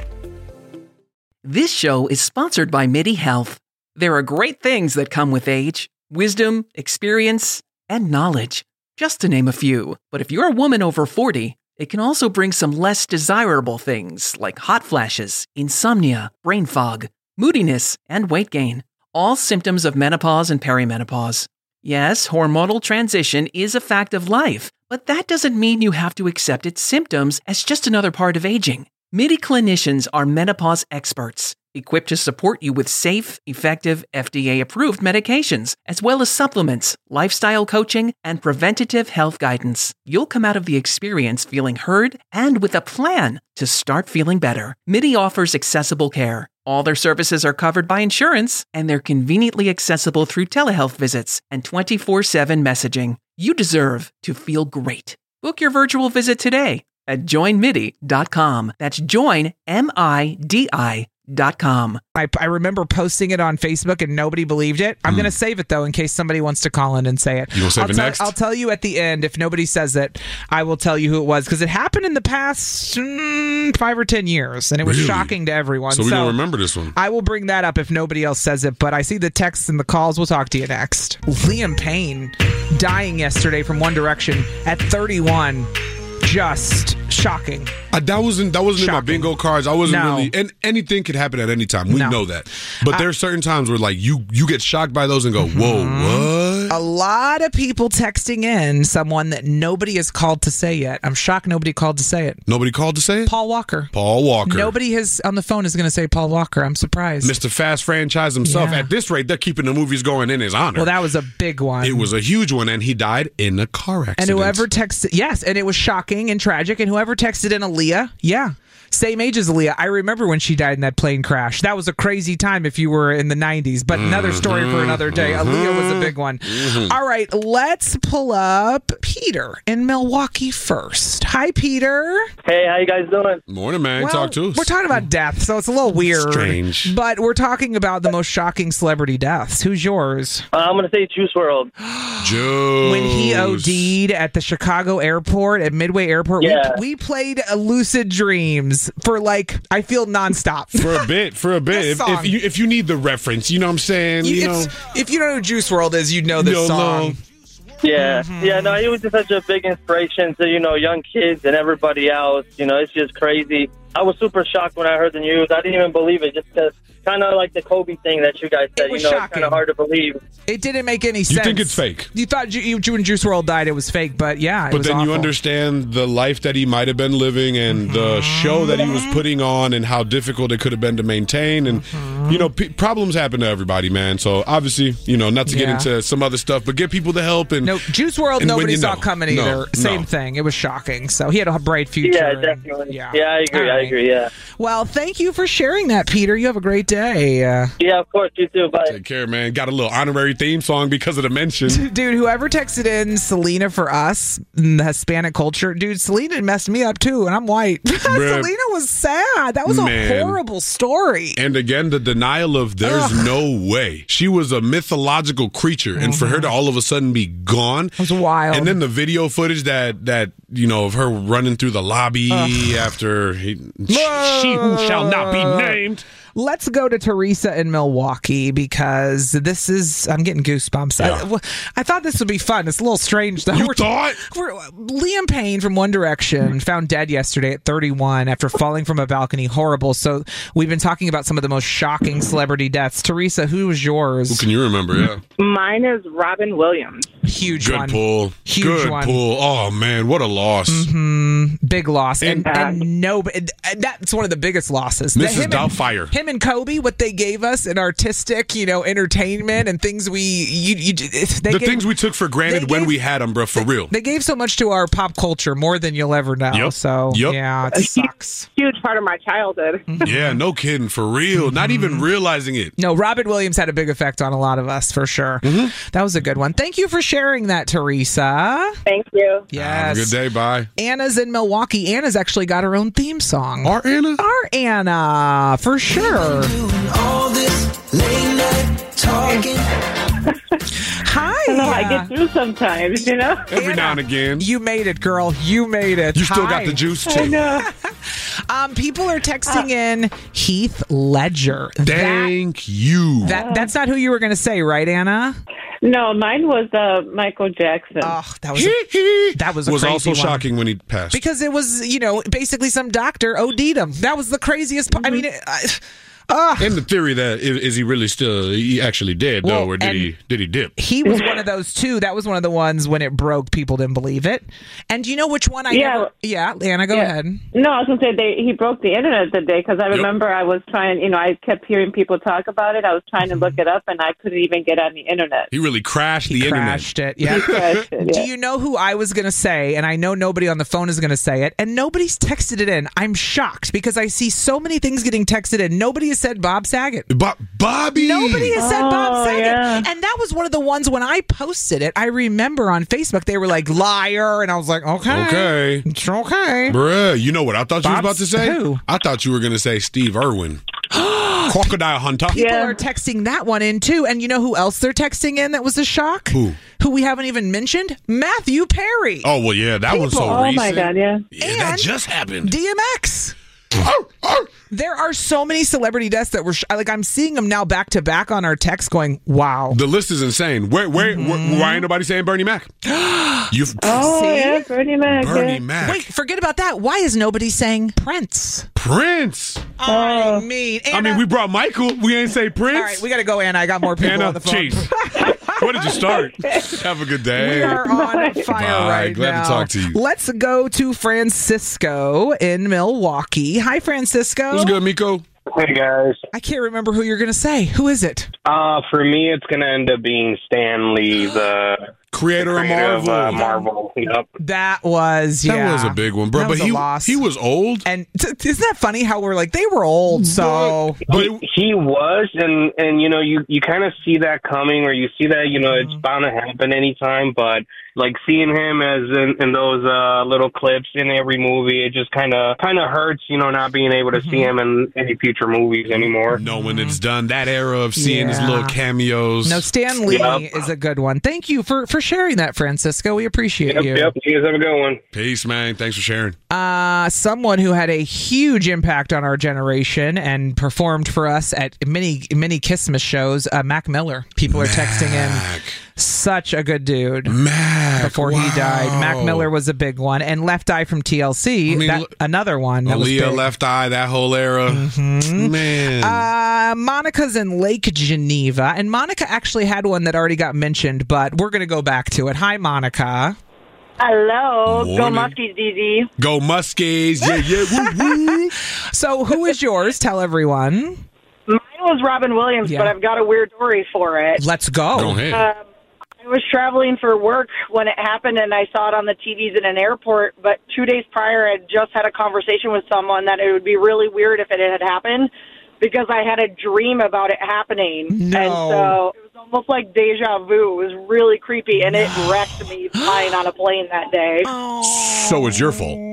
This show is sponsored by MIDI Health. There are great things that come with age: wisdom, experience, and knowledge, just to name a few. But if you're a woman over 40, it can also bring some less desirable things like hot flashes, insomnia, brain fog, moodiness, and weight gain. All symptoms of menopause and perimenopause. Yes, hormonal transition is a fact of life, but that doesn't mean you have to accept its symptoms as just another part of aging. MIDI clinicians are menopause experts, equipped to support you with safe, effective, FDA-approved medications, as well as supplements, lifestyle coaching, and preventative health guidance. You'll come out of the experience feeling heard and with a plan to start feeling better. MIDI offers accessible care. All their services are covered by insurance, and they're conveniently accessible through telehealth visits and 24/7 messaging. You deserve to feel great. Book your virtual visit today at joinmidi.com. That's joinmidi.com. I remember posting it on Facebook and nobody believed it. I'm going to save it, though, in case somebody wants to call in and say it. You want to save it next? I'll tell you at the end. If nobody says it, I will tell you who it was, because it happened in the past 5 or 10 years, and it was shocking to everyone. So we don't remember this one. I will bring that up if nobody else says it, but I see the texts and the calls. We'll talk to you next. Liam Payne dying yesterday from One Direction at 31. Just shocking. That wasn't in my bingo cards. I wasn't really, and anything could happen at any time. We know that, but there are certain times where like you get shocked by those and go, "Whoa, what?" A lot of people texting in someone that nobody has called to say yet. I'm shocked nobody called to say it. Nobody called to say it. Paul Walker. Paul Walker. Nobody has on the phone is going to say Paul Walker. I'm surprised. Mr. Fast Franchise himself. At this rate, they're keeping the movies going in his honor. Well, that was a big one. It was a huge one, and he died in a car accident. And whoever texted, yes, and it was shocking and tragic. And whoever texted in Aaliyah, same age as Aaliyah. I remember when she died in that plane crash. That was a crazy time if you were in the 90s, but another story for another day. Aaliyah was a big one. All right, let's pull up Peter in Milwaukee first. Hi, Peter. Hey, how you guys doing? Morning, man. Talk to us. We're talking about death, so it's a little weird. Strange. But we're talking about the most shocking celebrity deaths. Who's yours? I'm going to say Juice WRLD. Juice. When he OD'd at the Chicago airport, at Midway Airport, we played Lucid Dreams for I feel nonstop. For a bit. If you need the reference, you know what I'm saying? If you know who Juice WRLD is, you know this song. Yeah. No, he was just such a big inspiration to, young kids and everybody else. It's just crazy. I was super shocked when I heard the news. I didn't even believe it, just because kind of like the Kobe thing that you guys said. It's kind of hard to believe. It didn't make any sense. You think it's fake? You thought when Juice WRLD died, it was fake, but it was awful. You understand the life that he might have been living and the show that he was putting on and how difficult it could have been to maintain. And, problems happen to everybody, man. So, obviously, not to get into some other stuff, but get people the help. And Juice WRLD, nobody saw coming either. Same thing. It was shocking. So, he had a bright future. Yeah, definitely. I agree. I agree, yeah. Well, thank you for sharing that, Peter. You have a great day. Yeah, of course. You too. Bye. Take care, man. Got a little honorary theme song because of the mention. Dude, whoever texted in Selena for us, in the Hispanic culture, dude, Selena messed me up too, and I'm white. Selena was sad. That was a horrible story. And again, the denial of there's no way. She was a mythological creature, and for her to all of a sudden be gone. It was wild. And then the video footage that of her running through the lobby after she who shall not be named. Let's go to Teresa in Milwaukee because I'm getting goosebumps. Yeah. I thought this would be fun. It's a little strange though. Liam Payne from One Direction found dead yesterday at 31 after falling from a balcony. Horrible. So we've been talking about some of the most shocking celebrity deaths. Teresa, who was yours? Who can you remember? Yeah. Mine is Robin Williams. Huge Good one. pull. Huge Good one. pull. Oh man, what a loss. Big loss. And that's one of the biggest losses. Mrs. Doubtfire. Him and Kobe, what they gave us in artistic, entertainment and things things we took for granted when we had them, bro, for real. They gave so much to our pop culture, more than you'll ever know. Yep. So, Yep. yeah, it sucks. Huge part of my childhood. Yeah, no kidding, for real. Not even realizing it. No, Robin Williams had a big effect on a lot of us, for sure. That was a good one. Thank you for sharing that, Teresa. Thank you. Yes. Have a good day. Bye. Anna's in Milwaukee. Anna's actually got her own theme song. Our Anna? Our Anna, for sure. All this late night talking. Hi. I get through sometimes, Every Anna, now and again. You made it, girl. You made it. You still Hi. got the juice, too. I know. People are texting in Heath Ledger. Thank you. That's not who you were going to say, right, Anna? No, mine was Michael Jackson. Oh, that was a crazy also one. shocking when he passed. Because it was, basically some doctor OD'd him. That was the craziest part. I mean, and the theory that is he really still he actually dead though, or did he dip? He was one of those too. That was one of the ones when it broke, people didn't believe it. And do you know which one never? Yeah, Anna, go ahead. No, I was gonna say he broke the internet that day because I remember I was trying. I kept hearing people talk about it. I was trying to look it up and I couldn't even get on the internet. He really crashed the internet. Crashed it. Yeah. Do you know who I was gonna say? And I know nobody on the phone is gonna say it, and nobody's texted it in. I'm shocked because I see so many things getting texted in. Nobody has said Bob Saget. Bobby! Nobody has said Bob Saget. Yeah. And that was one of the ones when I posted it, I remember on Facebook, they were like, liar. And I was like, okay. It's okay. Bruh, you know what I thought you was about to say? Who? I thought you were going to say Steve Irwin. Crocodile Hunter. People are texting that one in too. And you know who else they're texting in that was a shock? Who we haven't even mentioned? Matthew Perry. Oh, well, yeah, that was so recent. Oh, my God, yeah. Yeah, that just happened. DMX. There are so many celebrity deaths that were I'm seeing them now back to back on our text going, wow. The list is insane. Why ain't nobody saying Bernie Mac? Yeah, Bernie Mac. Bernie Mac. Wait, forget about that. Why is nobody saying Prince? I mean, we brought Michael. We ain't say Prince. All right, we got to go, Anna. I got more people on the phone. Jeez. Where did you start? Have a good day. We are on fire right Glad now. to talk to you. Let's go to Francisco in Milwaukee. Hi, Francisco. What's good, Miko? Hey, guys. I can't remember who you're going to say. Who is it? For me, it's going to end up being Stan Lee, the creator of Marvel. Marvel. Yep. That was a big one, bro. But he was old. And isn't that funny how we're like, they were old, so. But he was, and you kind of see that coming, or you see that, it's bound to happen anytime, but like seeing him as in those little clips in every movie, it just kind of hurts, not being able to see him in any future movies anymore. When it's done, that era of seeing his little cameos. No, Stan Lee is a good one. Thank you for sharing that, Francisco. We appreciate you. Yep. You guys have a good one. Peace, man. Thanks for sharing. Someone who had a huge impact on our generation and performed for us at many Kissmas shows, Mac Miller. People are texting in. Such a good dude. Mac, before he died. Mac Miller was a big one. And Left Eye from TLC, another one. That Aaliyah, was big. Left Eye, that whole era. Man. Monica's in Lake Geneva. And Monica actually had one that already got mentioned, but we're going to go back to it. Hi, Monica. Hello. Morning. Go Muskies, DZ. Go Muskies. Yeah. Woo, woo. So who is yours? Tell everyone. Mine was Robin Williams, but I've got a weird story for it. Let's go. Go ahead. I was traveling for work when it happened, and I saw it on the TVs in an airport, but 2 days prior, I had just had a conversation with someone that it would be really weird if it had happened, because I had a dream about it happening. No. And so it was almost like deja vu. It was really creepy, and it wrecked me flying on a plane that day. So it's your fault.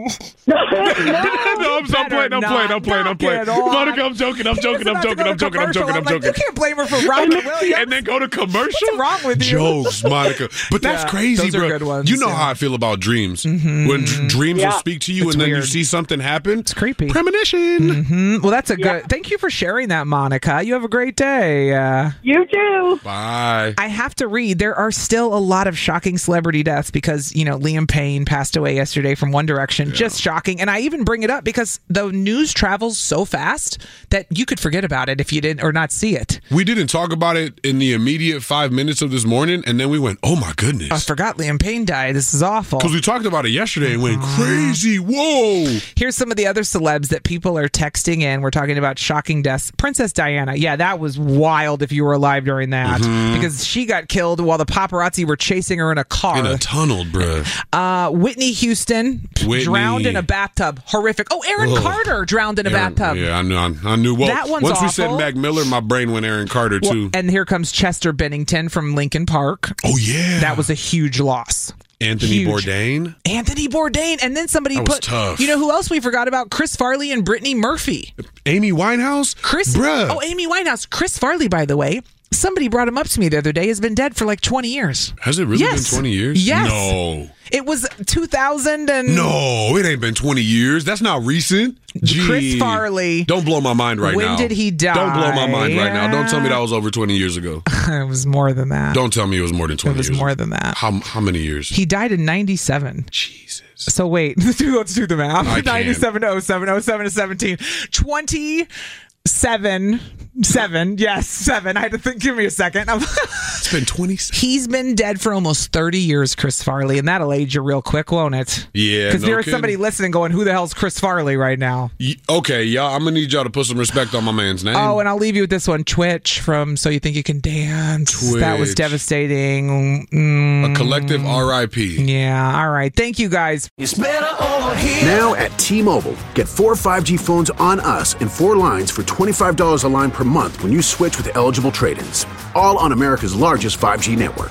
No, I'm playing. Monica, I'm joking. You can't blame her for Robin Williams. And then go to commercial? What's wrong with you? Jokes, Monica. But that's crazy, those are bro. good ones, you know how I feel about dreams. Mm-hmm. When dreams will speak to you and then you see something happen. It's creepy. Premonition. Mm-hmm. Well, that's a good... Thank you for sharing that, Monica. You have a great day. You too. Bye. I have to read. There are still a lot of shocking celebrity deaths because, Liam Payne passed away yesterday from One Direction. Yeah. Just shocking. And I even bring it up because the news travels so fast that you could forget about it if you didn't or not see it. We didn't talk about it in the immediate 5 minutes of this morning, and then we went, oh my goodness. I forgot Liam Payne died. This is awful. Because we talked about it yesterday and went crazy. Whoa. Here's some of the other celebs that people are texting in. We're talking about shocking deaths. Princess Diana. Yeah, that was wild if you were alive during that. Because she got killed while the paparazzi were chasing her in a car. In a tunnel, bruh. Whitney Houston drowned in a bathtub. Horrific. Oh, Aaron Carter drowned in a bathtub. Yeah, I knew. Well, that one's once awful. We said Mac Miller, my brain went Aaron Carter, too. And here comes Chester Bennington from Linkin Park. Oh, yeah. That was a huge loss. Anthony Bourdain. And then somebody put... tough. You know who else we forgot about? Chris Farley and Brittany Murphy. Amy Winehouse? Bruh. Oh, Amy Winehouse. Chris Farley, by the way. Somebody brought him up to me the other day. Has been dead for like 20 years. Has it really been 20 years? Yes. No. It was 2000 and... No, it ain't been 20 years. That's not recent. Gee, Chris Farley. Don't blow my mind right now. When did he die? Don't blow my mind right now. Don't tell me that was over 20 years ago. It was more than that. Don't tell me it was more than 20 years. It was more than that. How many years? He died in 97. Jesus. So wait, let's do the math. 97 to 07, 07 to 17. 7. Yes, 7. I had to think. Give me a second. It's been 20. He's been dead for almost 30 years, Chris Farley, and that'll age you real quick, won't it? Yeah, because there's somebody listening going, who the hell's Chris Farley right now? Okay, y'all, I'm going to need y'all to put some respect on my man's name. Oh, and I'll leave you with this one. Twitch from So You Think You Can Dance. Twitch. That was devastating. A collective RIP. Yeah, all right. Thank you, guys. It's better over here. Now at T-Mobile, get 4 5G phones on us and 4 lines for $25 a line per month when you switch with eligible trade-ins. All on America's largest 5G network.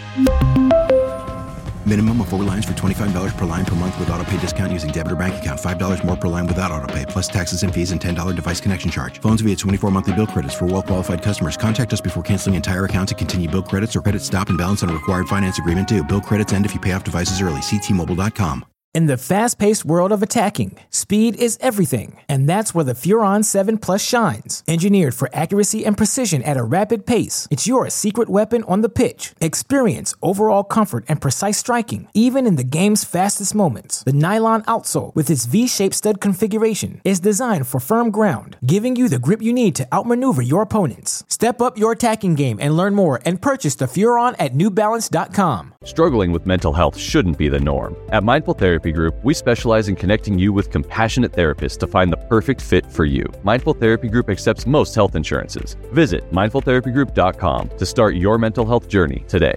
Minimum of 4 lines for $25 per line per month with autopay discount using debit or bank account. $5 more per line without autopay, plus taxes and fees and $10 device connection charge. Phones via 24 monthly bill credits for well-qualified customers. Contact us before canceling entire account to continue bill credits or credit stop and balance on a required finance agreement due. Bill credits end if you pay off devices early. See T-Mobile.com. In the fast-paced world of attacking, speed is everything, and that's where the Furon 7 Plus shines. Engineered for accuracy and precision at a rapid pace, it's your secret weapon on the pitch. Experience overall comfort and precise striking, even in the game's fastest moments. The nylon outsole, with its V-shaped stud configuration, is designed for firm ground, giving you the grip you need to outmaneuver your opponents. Step up your attacking game and learn more and purchase the Furon at NewBalance.com. Struggling with mental health shouldn't be the norm. At Mindful Therapy Group, we specialize in connecting you with compassionate therapists to find the perfect fit for you. Mindful Therapy Group accepts most health insurances. Visit mindfultherapygroup.com to start your mental health journey today.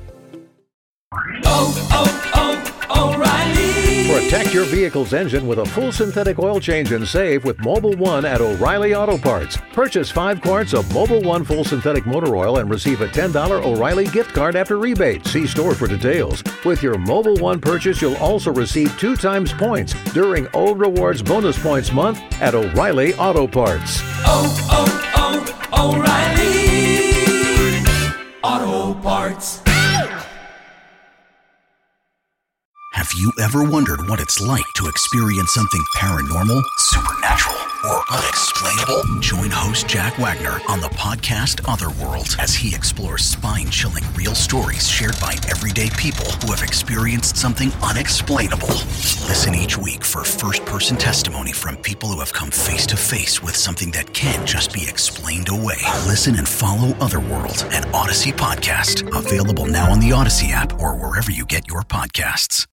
O'Reilly. Protect your vehicle's engine with a full synthetic oil change and save with Mobil 1 at O'Reilly Auto Parts. Purchase 5 quarts of Mobil 1 full synthetic motor oil and receive a $10 O'Reilly gift card after rebate. See store for details. With your Mobil 1 purchase, you'll also receive 2 times points during O Rewards Bonus Points Month at O'Reilly Auto Parts. O'Reilly Auto Parts. Have you ever wondered what it's like to experience something paranormal, supernatural, or unexplainable? Join host Jack Wagner on the podcast Otherworld as he explores spine-chilling real stories shared by everyday people who have experienced something unexplainable. Listen each week for first-person testimony from people who have come face-to-face with something that can't just be explained away. Listen and follow Otherworld, an Odyssey podcast. Available now on the Odyssey app or wherever you get your podcasts.